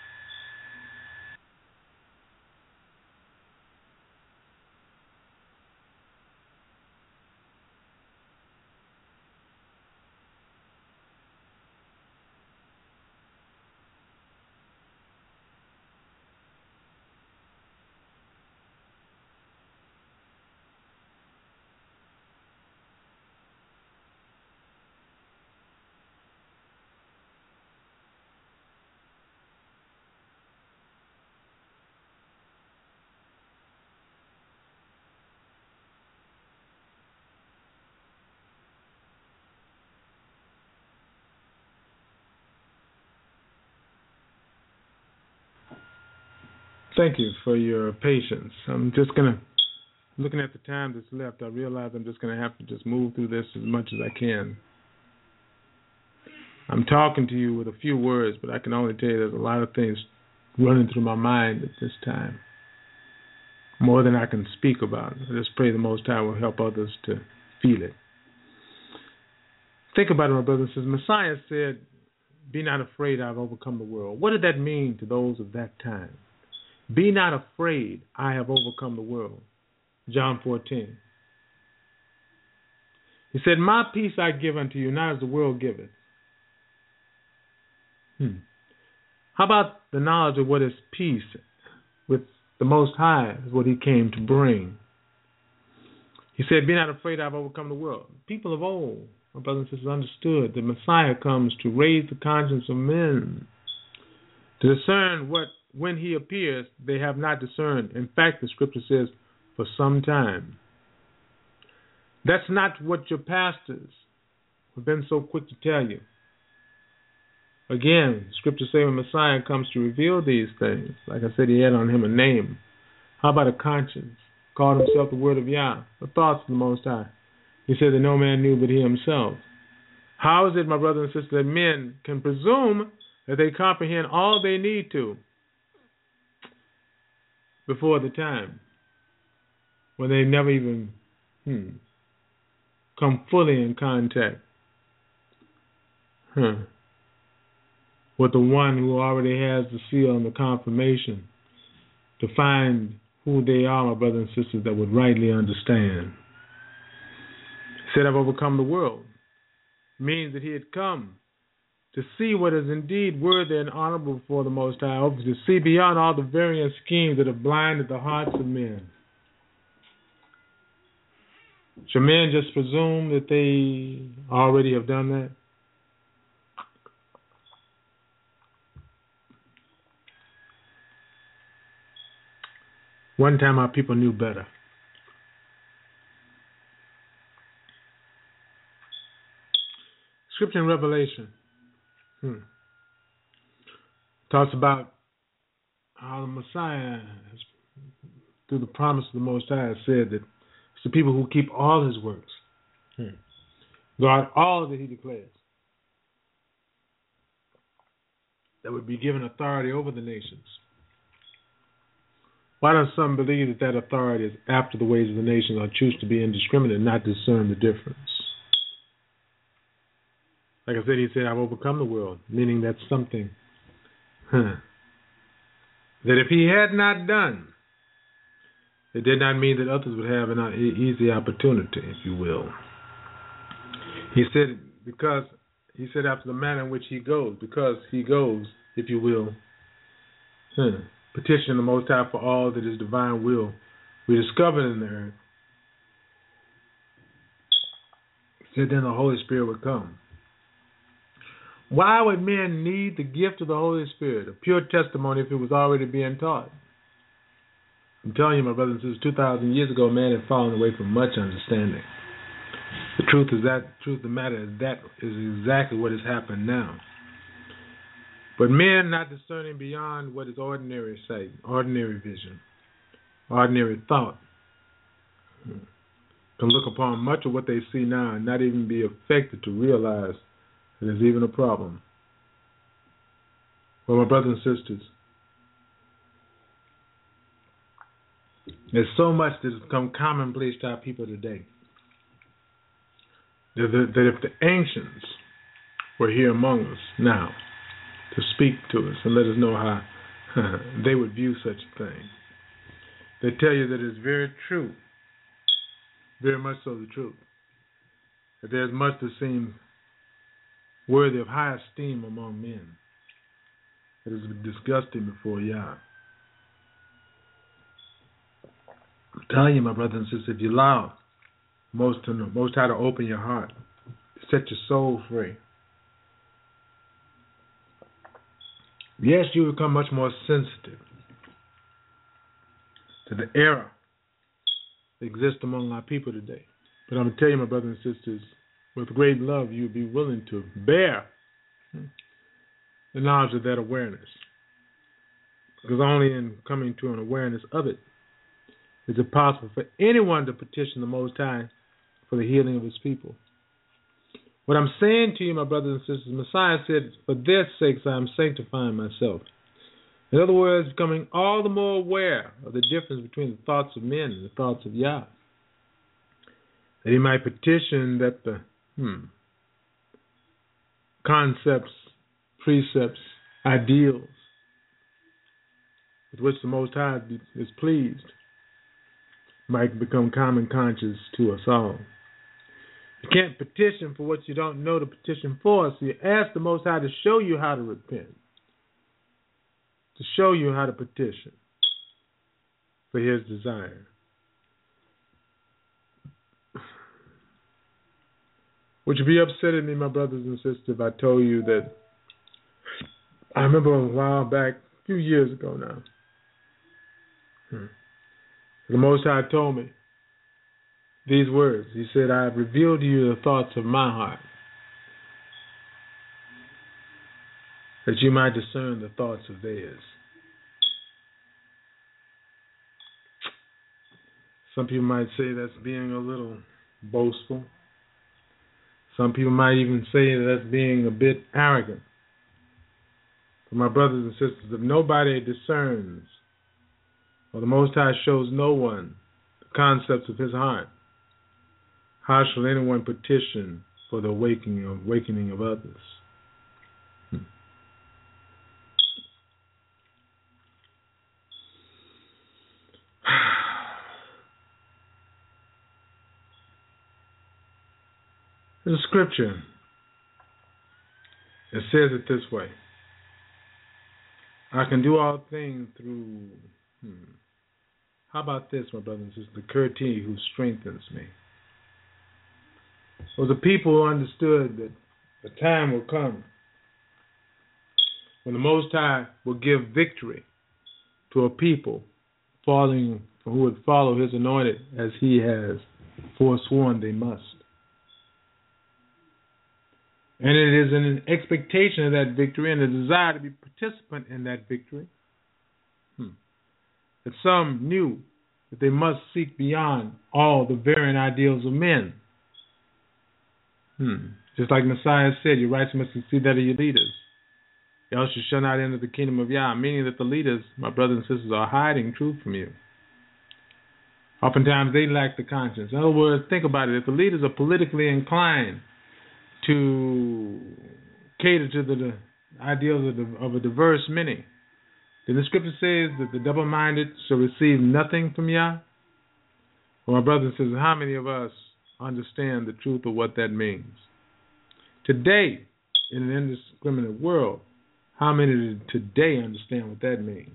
Thank you for your patience. I'm just going to, looking at the time that's left, I realize I'm just going to have to just move through this as much as I can. I'm talking to you with a few words, but I can only tell you there's a lot of things running through my mind at this time. More than I can speak about. I just pray the Most High will help others to feel it. Think about it, my brothers and sisters. Messiah said, be not afraid, I've overcome the world. What did that mean to those of that time? Be not afraid, I have overcome the world. John fourteen. He said, my peace I give unto you, not as the world giveth. Hmm. How about the knowledge of what is peace with The Most High is what he came to bring. He said, be not afraid, I've overcome the world. People of old, my brothers and sisters, understood that Messiah comes to raise the conscience of men, to discern what, when he appears, they have not discerned. In fact, the scripture says, for some time. That's not what your pastors have been so quick to tell you. Again, scripture say when Messiah comes to reveal these things, like I said, he had on him a name. How about a conscience? Called himself the Word of Yah, the thoughts of the Most High. He said that no man knew but he himself. How is it, my brothers and sisters, that men can presume that they comprehend all they need to before the time, when they never even hmm, come fully in contact huh, with the one who already has the seal and the confirmation to find who they are, my brothers and sisters, that would rightly understand. He said, I've overcome the world. It means that he had come to see what is indeed worthy and honorable before the Most High, to see beyond all the various schemes that have blinded the hearts of men. Should men just presume that they already have done that? One time our people knew better. Scripture in Revelation hmm, talks about how the Messiah, has, through the promise of the Most High, has said that it's the people who keep all his works, hmm, guard all that he declares, that would be given authority over the nations. Why do some believe that that authority is after the ways of the nations, or choose to be indiscriminate and not discern the difference? Like I said, he said, I've overcome the world, meaning that's something huh, that if he had not done, it did not mean that others would have an easy opportunity, if you will. He said, because, he said after the manner in which he goes, because he goes, if you will, huh, petition the Most High for all that his divine will we discovered in the earth. He said then the Holy Spirit would come. Why would men need the gift of the Holy Spirit, a pure testimony, if it was already being taught? I'm telling you, my brothers and sisters, two thousand years ago, man had fallen away from much understanding. The truth is that, the truth of the matter is that is exactly what has happened now. But men not discerning beyond what is ordinary sight, ordinary vision, ordinary thought, can look upon much of what they see now and not even be affected to realize that there's even a problem. Well, my brothers and sisters, there's so much that has become commonplace to our people today that, that, that if the ancients were here among us now to speak to us and let us know how they would view such a thing, they tell you that it's very true, very much so the truth, that there's much that seems worthy of high esteem among men that is disgusting before Yah. I'm telling you, my brothers and sisters, if you allow most to know, most how to open your heart, to set your soul free, yes, you become much more sensitive to the error that exists among our people today. But I'm going to tell you, my brothers and sisters, with great love, you'll be willing to bear the knowledge of that awareness. Because only in coming to an awareness of it is it possible for anyone to petition the Most High for the healing of his people. What I'm saying to you, my brothers and sisters, Messiah said, for their sakes I am sanctifying myself. In other words, becoming all the more aware of the difference between the thoughts of men and the thoughts of Yah. That he might petition that the hmm, concepts, precepts, ideals with which the Most High is pleased might become common conscious to us all. You can't petition for what you don't know to petition for, so you ask the Most High to show you how to repent, to show you how to petition. for his desire. Would you be upset at me, my brothers and sisters, if I told you that I remember a while back, a few years ago now, hmm, the Most High told me these words. He said, I have revealed to you the thoughts of my heart, that you might discern the thoughts of theirs. Some people might say that's being a little boastful. Some people might even say that that's being a bit arrogant. But my brothers and sisters, if nobody discerns, or the Most High shows no one the concepts of his heart, how shall anyone petition for the awakening of, awakening of others? Hmm. There's a scripture that says it this way. I can do all things through, hmm, how about this, my brothers and sisters, the Kurti who strengthens me. Well, the people who understood that the time will come when the Most High will give victory to a people falling, who would follow his anointed as he has forsworn they must. And it is an expectation of that victory and a desire to be participant in that victory hmm. that some knew that they must seek beyond all the varying ideals of men. Hmm. Just like Messiah said, your rights must exceed that of your leaders, else you shall not enter the kingdom of Yah, meaning that the leaders, my brothers and sisters, are hiding truth from you. Oftentimes they lack the conscience. In other words, think about it. If the leaders are politically inclined to cater to the, the ideals of, the, of a diverse many, then the scripture says that the double-minded shall receive nothing from Yah. Well, my brothers and sisters, how many of us understand the truth of what that means? Today, in an indiscriminate world, how many today understand what that means?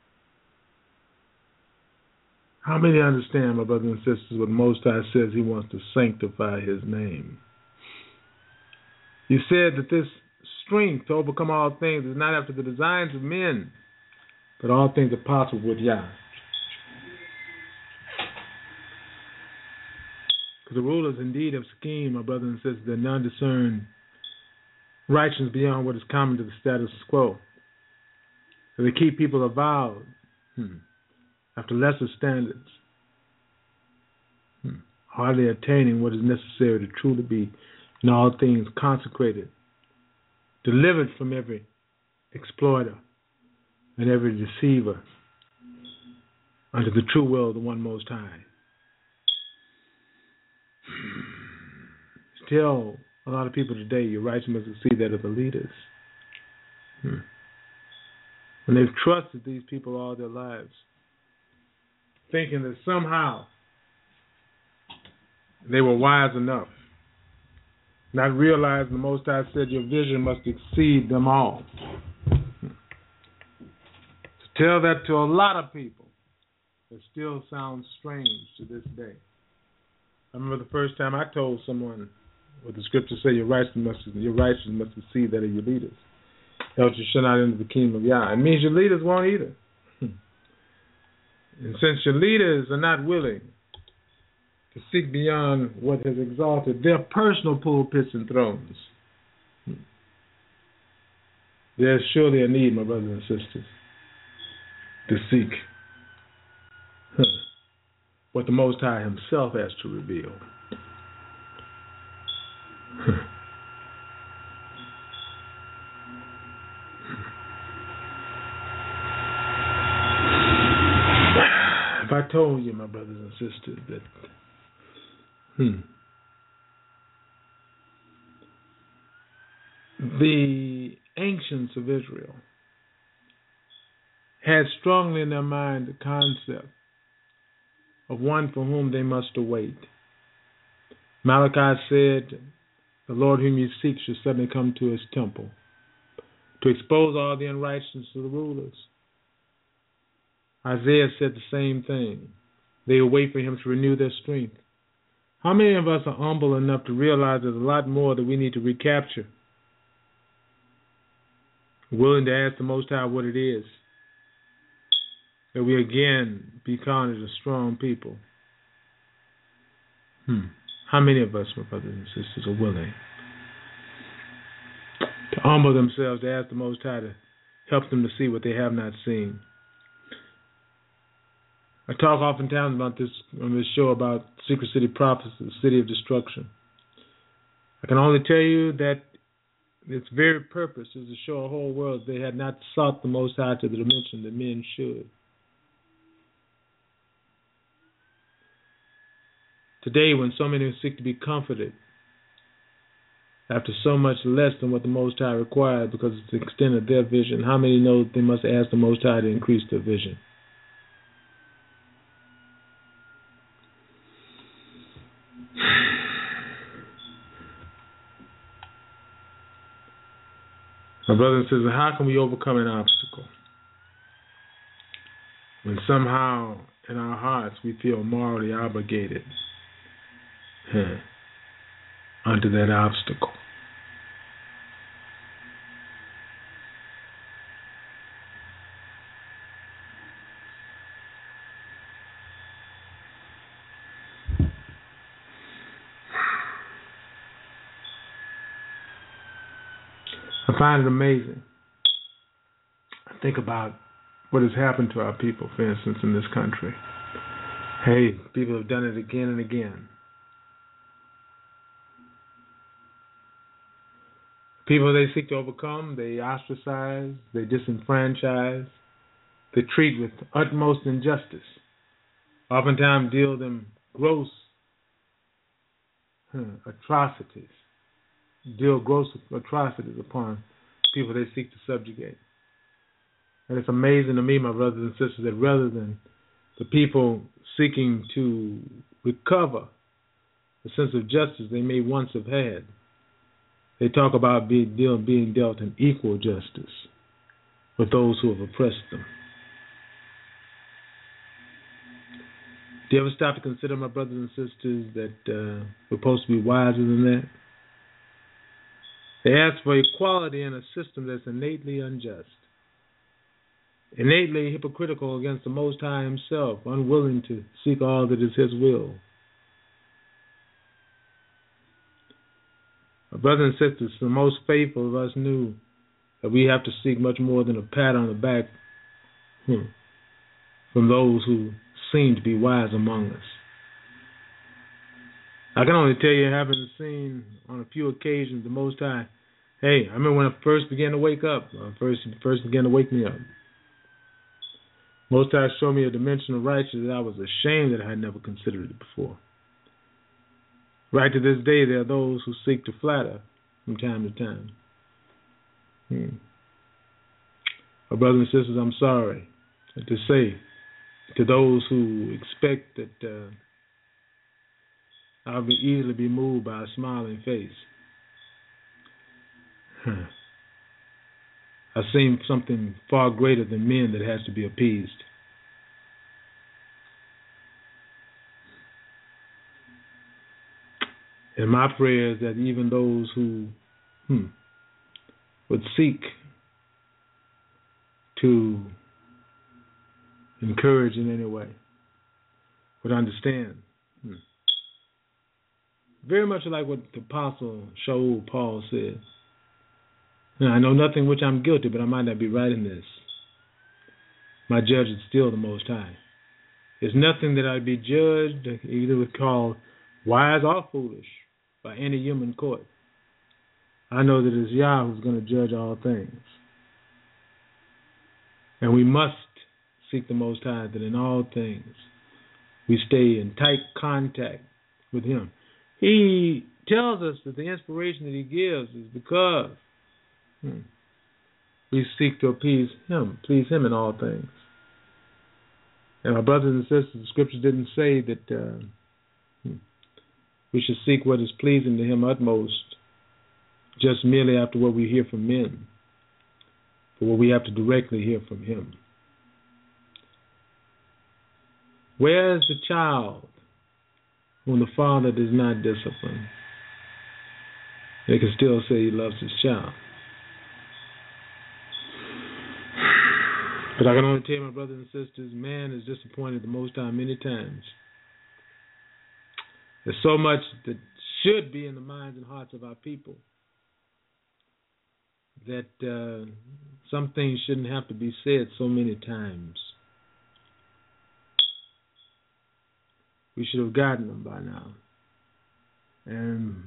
How many understand, my brothers and sisters, what Most High says he wants to sanctify his name? You said that this strength to overcome all things is not after the designs of men, but all things are possible with Yah. Because the rulers indeed have schemed, my brothers and sisters, that none discern righteousness beyond what is common to the status quo. So they keep people avowed hmm, after lesser standards, hmm, hardly attaining what is necessary to truly be in all things consecrated, delivered from every exploiter and every deceiver under the true will of the one Most High. Still, a lot of people today, your righteousness must exceed that of the leaders. Hmm. When they've trusted these people all their lives, thinking that somehow they were wise enough, not realizing the Most High said your vision must exceed them all. To tell that to a lot of people, it still sounds strange to this day. I remember the first time I told someone what the scriptures say, your righteousness must, your righteousness must exceed that of your leaders, else you shall not enter the kingdom of Yah. It means your leaders won't either. And since your leaders are not willing to seek beyond what has exalted their personal pulpits and thrones, there's surely a need, my brothers and sisters, to seek huh, what the Most High himself has to reveal. If I told you, my brothers and sisters, that hmm, the ancients of Israel had strongly in their mind the concept of one for whom they must await. Malachi said, the Lord whom you seek shall suddenly come to his temple to expose all the unrighteousness of the rulers. Isaiah said the same thing. They wait for him to renew their strength. How many of us are humble enough to realize there's a lot more that we need to recapture? Willing to ask the Most High what it is, that we again be counted as strong people. Hmm. How many of us, my brothers and sisters, are willing to humble themselves, to ask the Most High to help them to see what they have not seen? I talk oftentimes about this on this show about Secret City Prophecy, the city of destruction. I can only tell you that its very purpose is to show a whole world they had not sought the Most High to the dimension that men should. Today, when so many seek to be comforted after so much less than what the Most High required because it's the extent of their vision, how many know that they must ask the Most High to increase their vision? My brother and sister, how can we overcome an obstacle when somehow in our hearts we feel morally obligated huh, unto that obstacle? I find it amazing. I think about what has happened to our people, for instance, in this country. Hey, people have done it again and again. People they seek to overcome, they ostracize, they disenfranchise, they treat with utmost injustice. Oftentimes deal them gross huh, atrocities. deal gross atrocities upon people they seek to subjugate. And it's amazing to me, my brothers and sisters, that rather than the people seeking to recover the sense of justice they may once have had, they talk about being, deal, being dealt in equal justice with those who have oppressed them. Do you ever stop to consider, my brothers and sisters, that uh, we're supposed to be wiser than that? They ask for equality in a system that's innately unjust, innately hypocritical against the Most High himself, unwilling to seek all that is his will. My brothers and sisters, the most faithful of us knew that we have to seek much more than a pat on the back hmm, from those who seem to be wise among us. I can only tell you, having seen on a few occasions the Most High, hey, I remember when I first began to wake up, when I first, first began to wake me up. Most High showed me a dimension of righteousness that I was ashamed that I had never considered it before. Right to this day, there are those who seek to flatter from time to time. Hmm. My brothers and sisters, I'm sorry to say to those who expect that uh, I'll be easily be moved by a smiling face. Huh. I've seen something far greater than men that has to be appeased. And my prayer is that even those who hmm, would seek to encourage in any way would understand. Hmm. Very much like what the Apostle Shaul Paul said. Now, I know nothing which I'm guilty, but I might not be right in this. My judge is still the Most High. There's nothing that I'd be judged, either with called wise or foolish, by any human court. I know that it's Yah who's going to judge all things. And we must seek the Most High that in all things we stay in tight contact with him. He tells us that the inspiration that he gives is because hmm, we seek to appease him, please him in all things. And my brothers and sisters, the scriptures didn't say that uh, hmm, we should seek what is pleasing to him utmost just merely after what we hear from men, but what we have to directly hear from him. Where is the child whom the father does not discipline? They can still say he loves his child. But I can only tell you, my brothers and sisters, man is disappointed the Most High many times. There's so much that should be in the minds and hearts of our people that uh, some things shouldn't have to be said so many times. We should have gotten them by now. And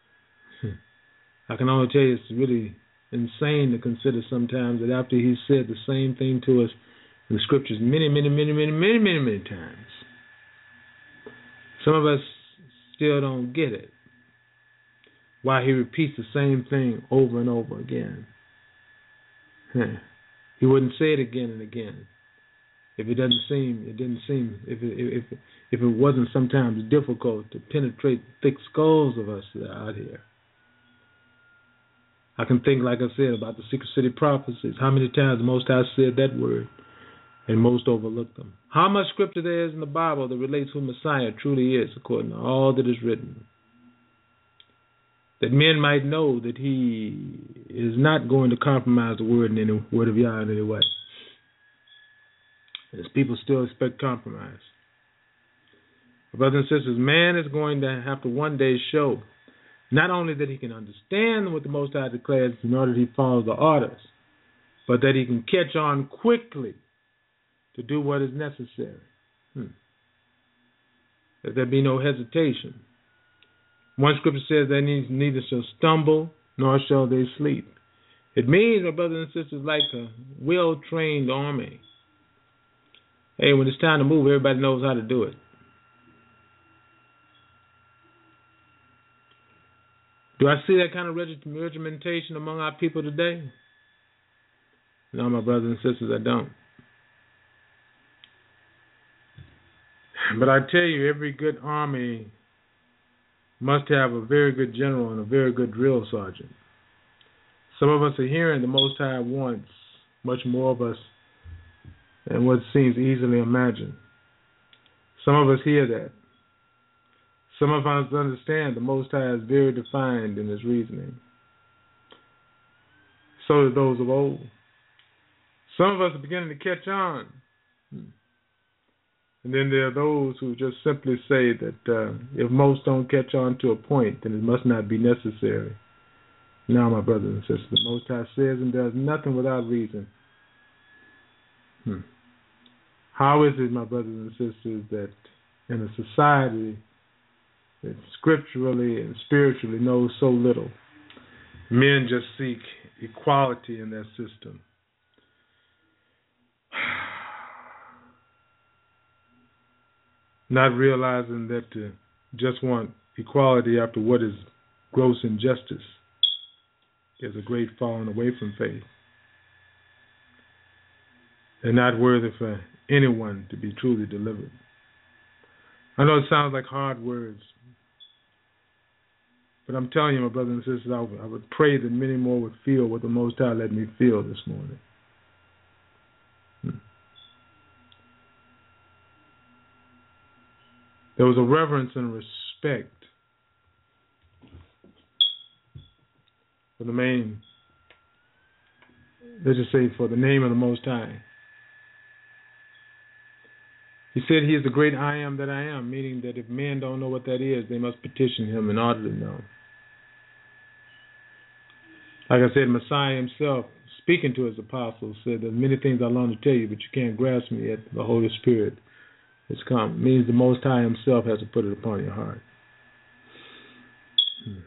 I can only tell you it's really insane to consider sometimes that after he said the same thing to us in the scriptures many, many, many, many, many, many, many times, some of us still don't get it. Why he repeats the same thing over and over again. He wouldn't say it again and again if it doesn't seem, it didn't seem, if it, if if it wasn't sometimes difficult to penetrate the thick skulls of us that are out here. I can think, like I said, about the secret city prophecies. How many times the Most High said that word, and most overlooked them. How much scripture there is in the Bible that relates who Messiah truly is, according to all that is written. That men might know that he is not going to compromise the word in any word of Yah in any way. As people still expect compromise. Brothers and sisters, man is going to have to one day show not only that he can understand what the Most High declares in order that he follows the orders, but that he can catch on quickly to do what is necessary. Hmm. That there be no hesitation. One scripture says they neither shall stumble nor shall they sleep. It means, my brothers and sisters, like a well-trained army. Hey, when it's time to move, everybody knows how to do it. Do I see that kind of regimentation among our people today? No, my brothers and sisters, I don't. But I tell you, every good army must have a very good general and a very good drill sergeant. Some of us are hearing the Most High wants much more of us than what seems easily imagined. Some of us hear that. Some of us understand the Most High is very defined in his reasoning. So do those of old. Some of us are beginning to catch on. And then there are those who just simply say that uh, if most don't catch on to a point, then it must not be necessary. Now, my brothers and sisters, the Most High says and does nothing without reason. Hmm. How is it, my brothers and sisters, that in a society that scripturally and spiritually knows so little, men just seek equality in their system? Not realizing that to just want equality after what is gross injustice is a great falling away from faith. They're not worthy for anyone to be truly delivered. I know it sounds like hard words, but I'm telling you, my brothers and sisters, I would, I would pray that many more would feel what the Most High let me feel this morning. Hmm. There was a reverence and respect for the main, let's just say, for the name of the Most High. He said he is the great I am that I am, meaning that if men don't know what that is, they must petition him in order to know. Like I said, Messiah himself, speaking to his apostles, said there's many things I long to tell you, but you can't grasp me yet. The Holy Spirit has come. It means the Most High himself has to put it upon your heart. Hmm.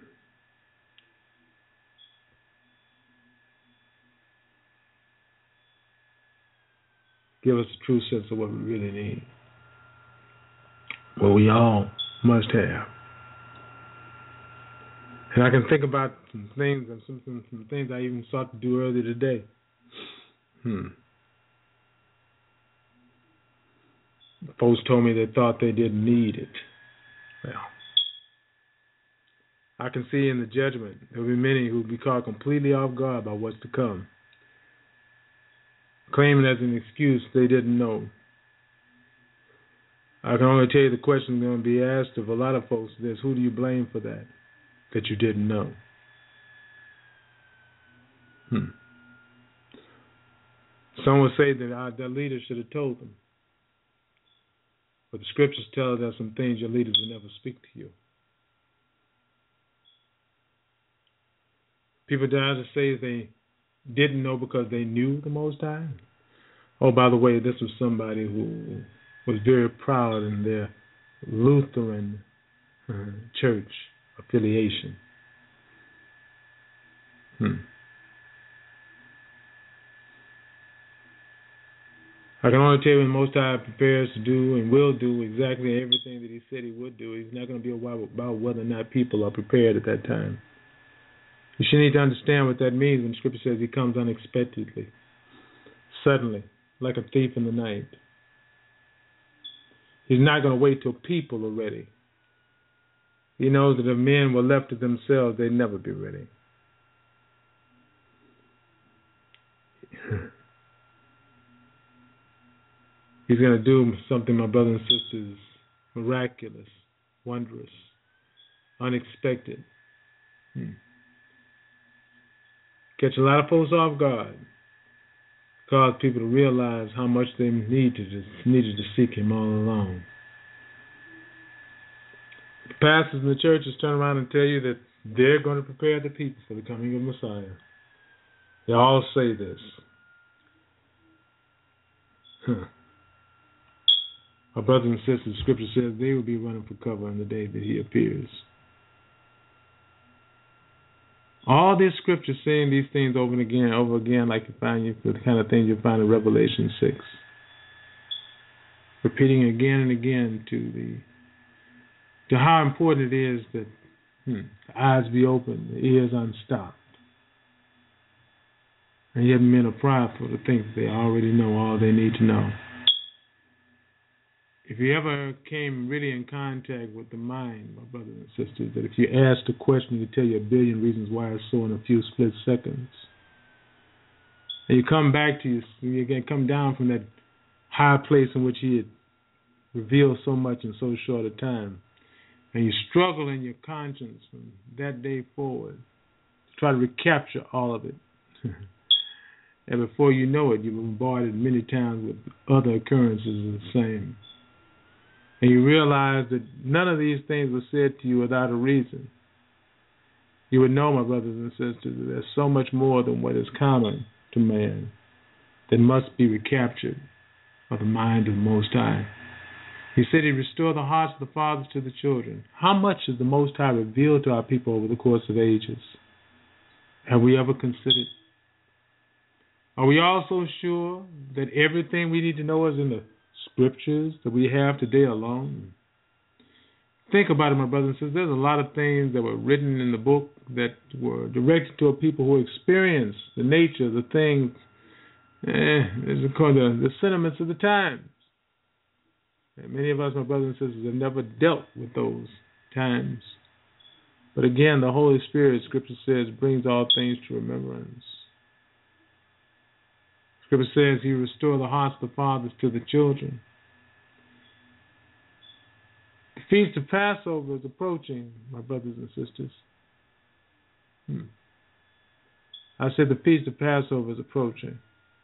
Give us a true sense of what we really need. What we all must have. And I can think about some things and some, some, some things I even sought to do earlier today. Hmm. Folks told me they thought they didn't need it. Well, I can see in the judgment there will be many who will be caught completely off guard by what's to come, claiming as an excuse they didn't know. I can only tell you the question going to be asked of a lot of folks is, who do you blame for that, that you didn't know? Hmm. Some will say that our, their leaders should have told them. But the scriptures tell us there's some things your leaders will never speak to you. People dare to say they didn't know because they knew the Most High. Oh, by the way, this was somebody who was very proud in their Lutheran uh, church affiliation. Hmm. I can only tell you when Most High prepares to do and will do exactly everything that He said He would do. He's not going to be about whether or not people are prepared at that time. You should need to understand what that means when the Scripture says He comes unexpectedly, suddenly, like a thief in the night. He's not going to wait till people are ready. He knows that if men were left to themselves, they'd never be ready. He's going to do something, my brothers and sisters, miraculous, wondrous, unexpected. Hmm. Catch a lot of folks off guard. Cause people to realize how much they need to just, needed to seek Him all along. The pastors in the churches turn around and tell you that they're going to prepare the people for the coming of Messiah. They all say this. Huh. Our brothers and sisters, the Scripture says they will be running for cover on the day that He appears. All this Scripture saying these things over and again, over again, like you find you, the kind of things you find in Revelation six. Repeating again and again to the to how important it is that hmm, the eyes be open, the ears unstopped. And yet men are prideful to think that they already know all they need to know. If you ever came really in contact with the mind, my brothers and sisters, that if you asked a question, it could tell you a billion reasons why it's so in a few split seconds. And you come back to you, you can come down from that high place in which He had revealed so much in so short a time. And you struggle in your conscience from that day forward to try to recapture all of it. And before you know it, you're bombarded many times with other occurrences of the same. And you realize that none of these things were said to you without a reason. You would know, my brothers and sisters, that there's so much more than what is common to man that must be recaptured of the mind of the Most High. He said He'd restore the hearts of the fathers to the children. How much has the Most High revealed to our people over the course of ages? Have we ever considered? Are we also sure that everything we need to know is in the Scriptures that we have today alone? Think about it, my brothers and sisters. There's a lot of things that were written in the book that were directed to people who experienced the nature, the things, eh, it's called the, the sentiments of the times. And many of us, my brothers and sisters, have never dealt with those times. But again, the Holy Spirit, Scripture says, brings all things to remembrance. Scripture says He restored the hearts of the fathers to the children. The Feast of Passover is approaching, my brothers and sisters. Hmm. I said the Feast of Passover is approaching.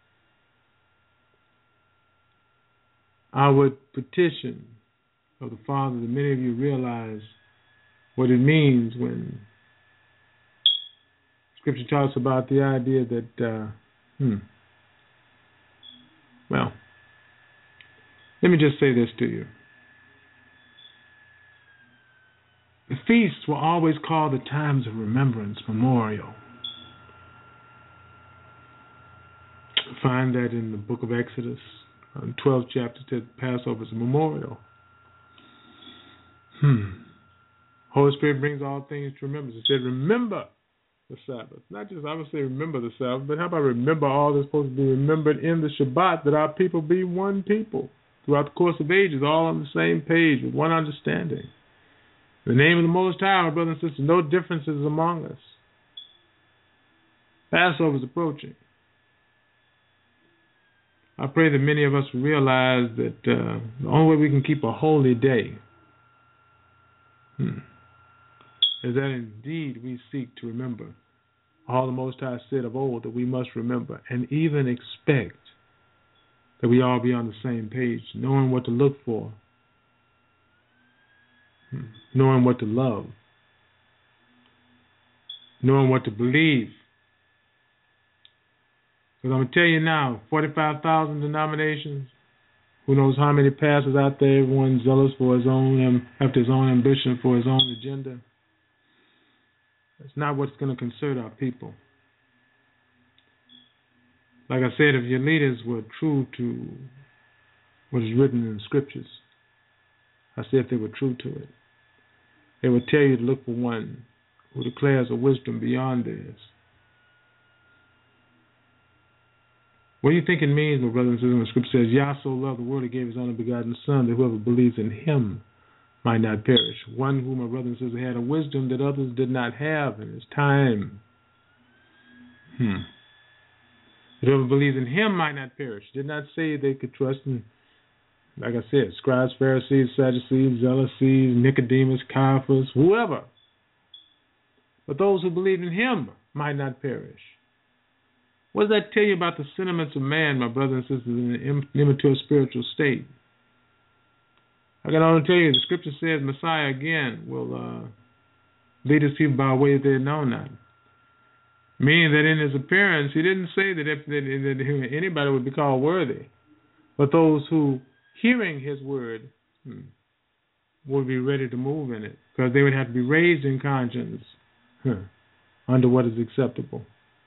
I would petition of the Father that many of you realize what it means when Scripture talks about the idea that, uh, hmm, well, let me just say this to you. The feasts were always called the times of remembrance, memorial. Find that in the book of Exodus, the twelfth chapter, said Passover is a memorial. Hmm. Holy Spirit brings all things to remembrance. It said, remember the Sabbath. Not just, I would say, remember the Sabbath, but how about remember all that's supposed to be remembered in the Shabbat, that our people be one people throughout the course of ages, all on the same page with one understanding. In the name of the Most High, our brothers and sisters, no differences among us. Passover is approaching. I pray that many of us realize that uh, the only way we can keep a holy day hmm, is that indeed we seek to remember all the Most High said of old that we must remember, and even expect that we all be on the same page, knowing what to look for, hmm, knowing what to love, knowing what to believe. Because I'm going to tell you now, forty-five thousand denominations, who knows how many pastors out there, everyone zealous for his own, after his own ambition, for his own agenda. That's not what's going to concern our people. Like I said, if your leaders were true to what is written in the scriptures, I said if they were true to it, they would tell you to look for one who declares a wisdom beyond theirs. What do you think it means, my brothers and sisters, when the scripture says, Yah so loved the world, he gave his only begotten Son, that whoever believes in him might not perish. One who, my brothers and sisters, had a wisdom that others did not have in his time. Hmm. That whoever believes in him might not perish. Did not say they could trust in, like I said, scribes, Pharisees, Sadducees, Zealousy, Nicodemus, Caiaphas, whoever. But those who believed in him might not perish. What does that tell you about the sentiments of man, my brothers and sisters, in an immature spiritual state? I can only tell you, the scripture says Messiah again will uh, lead his people by a way that they know not. Meaning that in his appearance, he didn't say that, if, that, that anybody would be called worthy, but those who, hearing his word, hmm, would be ready to move in it, because they would have to be raised in conscience huh, under what is acceptable.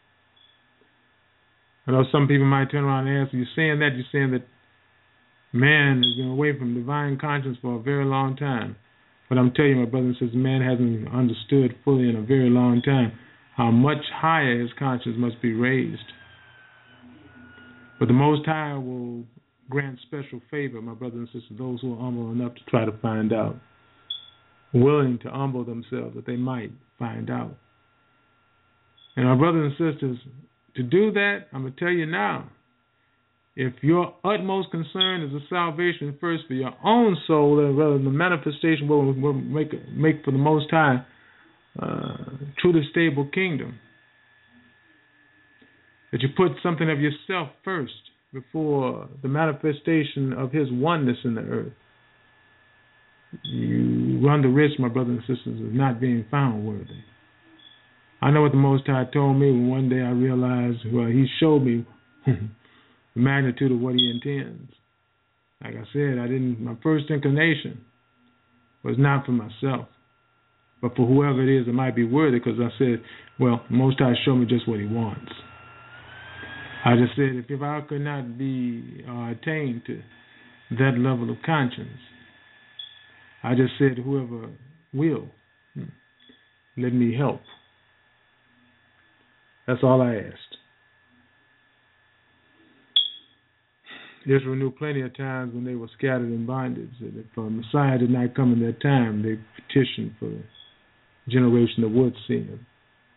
I know some people might turn around and ask, you're saying that, you're saying that man has been away from divine conscience for a very long time. But I'm telling you, my brothers and sisters, man hasn't understood fully in a very long time how much higher his conscience must be raised. But the Most High will grant special favor, my brothers and sisters, those who are humble enough to try to find out, willing to humble themselves that they might find out. And my brothers and sisters, to do that, I'm going to tell you now, if your utmost concern is the salvation first for your own soul, and rather than the manifestation will make, make for the Most High uh, truly stable kingdom, that you put something of yourself first before the manifestation of his oneness in the earth, you run the risk, my brothers and sisters, of not being found worthy. I know what the Most High told me when one day I realized, well, he showed me the magnitude of what he intends. Like I said, I didn't. My first inclination was not for myself, but for whoever it is that might be worthy, because I said, well, the Most High showed me just what he wants. I just said, if, if I could not be uh, attained to that level of conscience, I just said, whoever will, hmm, let me help. That's all I asked. Israel knew plenty of times when they were scattered in bondage that if uh, Messiah did not come in that time, they petitioned for the generation that would see him.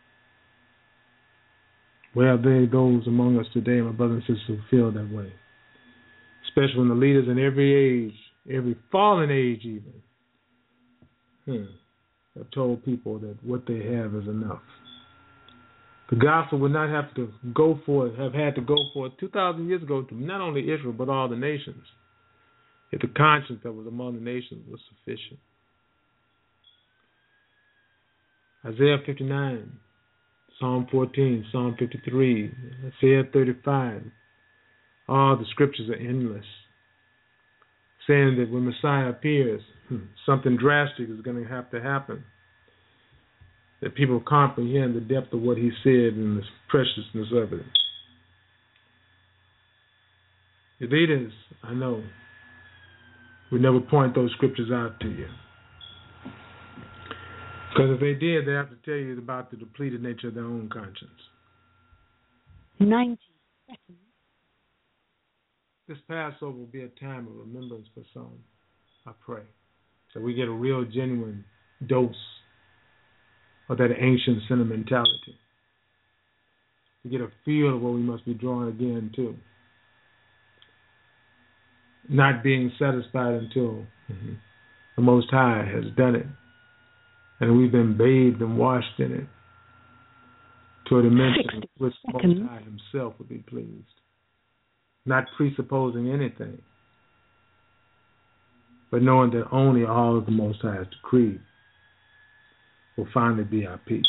Where are they, those among us today, my brothers and sisters, who feel that way? Especially when the leaders in every age, every fallen age even, hmm, have told people that what they have is enough. The gospel would not have to go for have had to go for two thousand years ago to not only Israel but all the nations, if the conscience that was among the nations was sufficient. Isaiah fifty-nine, Psalm fourteen, Psalm fifty-three, Isaiah thirty-five, all the scriptures are endless, saying that when Messiah appears, something drastic is going to have to happen, that people comprehend the depth of what he said and the preciousness of it. The leaders, I know, would never point those scriptures out to you. Because if they did, they have to tell you about the depleted nature of their own conscience. ninety seconds. This Passover will be a time of remembrance for some, I pray. So we get a real, genuine dose of that ancient sentimentality. We get a feel of what we must be drawing again to. not being satisfied until mm-hmm, the Most High has done it, and we've been bathed and washed in it to a dimension which the Most High himself would be pleased, not presupposing anything, but knowing that only all of the Most High has decreed will finally be our peace.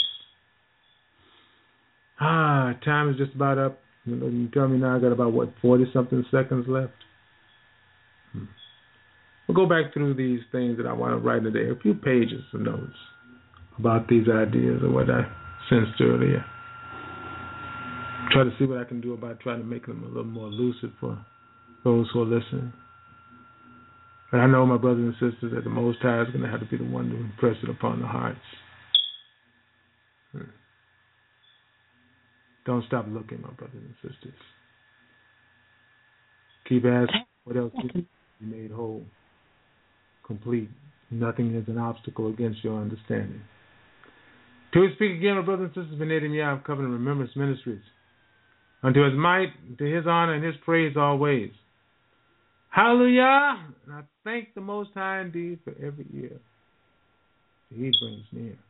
Ah, time is just about up. You know, you tell me now I got about, what, forty-something seconds left? Hmm. We'll go back through these things that I want to write today, a few pages of notes about these ideas and what I sensed earlier. Try to see what I can do about trying to make them a little more lucid for those who are listening. But I know, my brothers and sisters, that the Most High is going to have to be the one to impress it upon the hearts. Hmm. Don't stop looking, my brothers and sisters. Keep asking what else can be made whole, complete. Nothing is an obstacle against your understanding. Till we speak again, my brothers and sisters, B'nai Yah of Covenant Remembrance Ministries. Unto his might, to his honor, and his praise always. Hallelujah! And I thank the Most High indeed for every year that he brings near.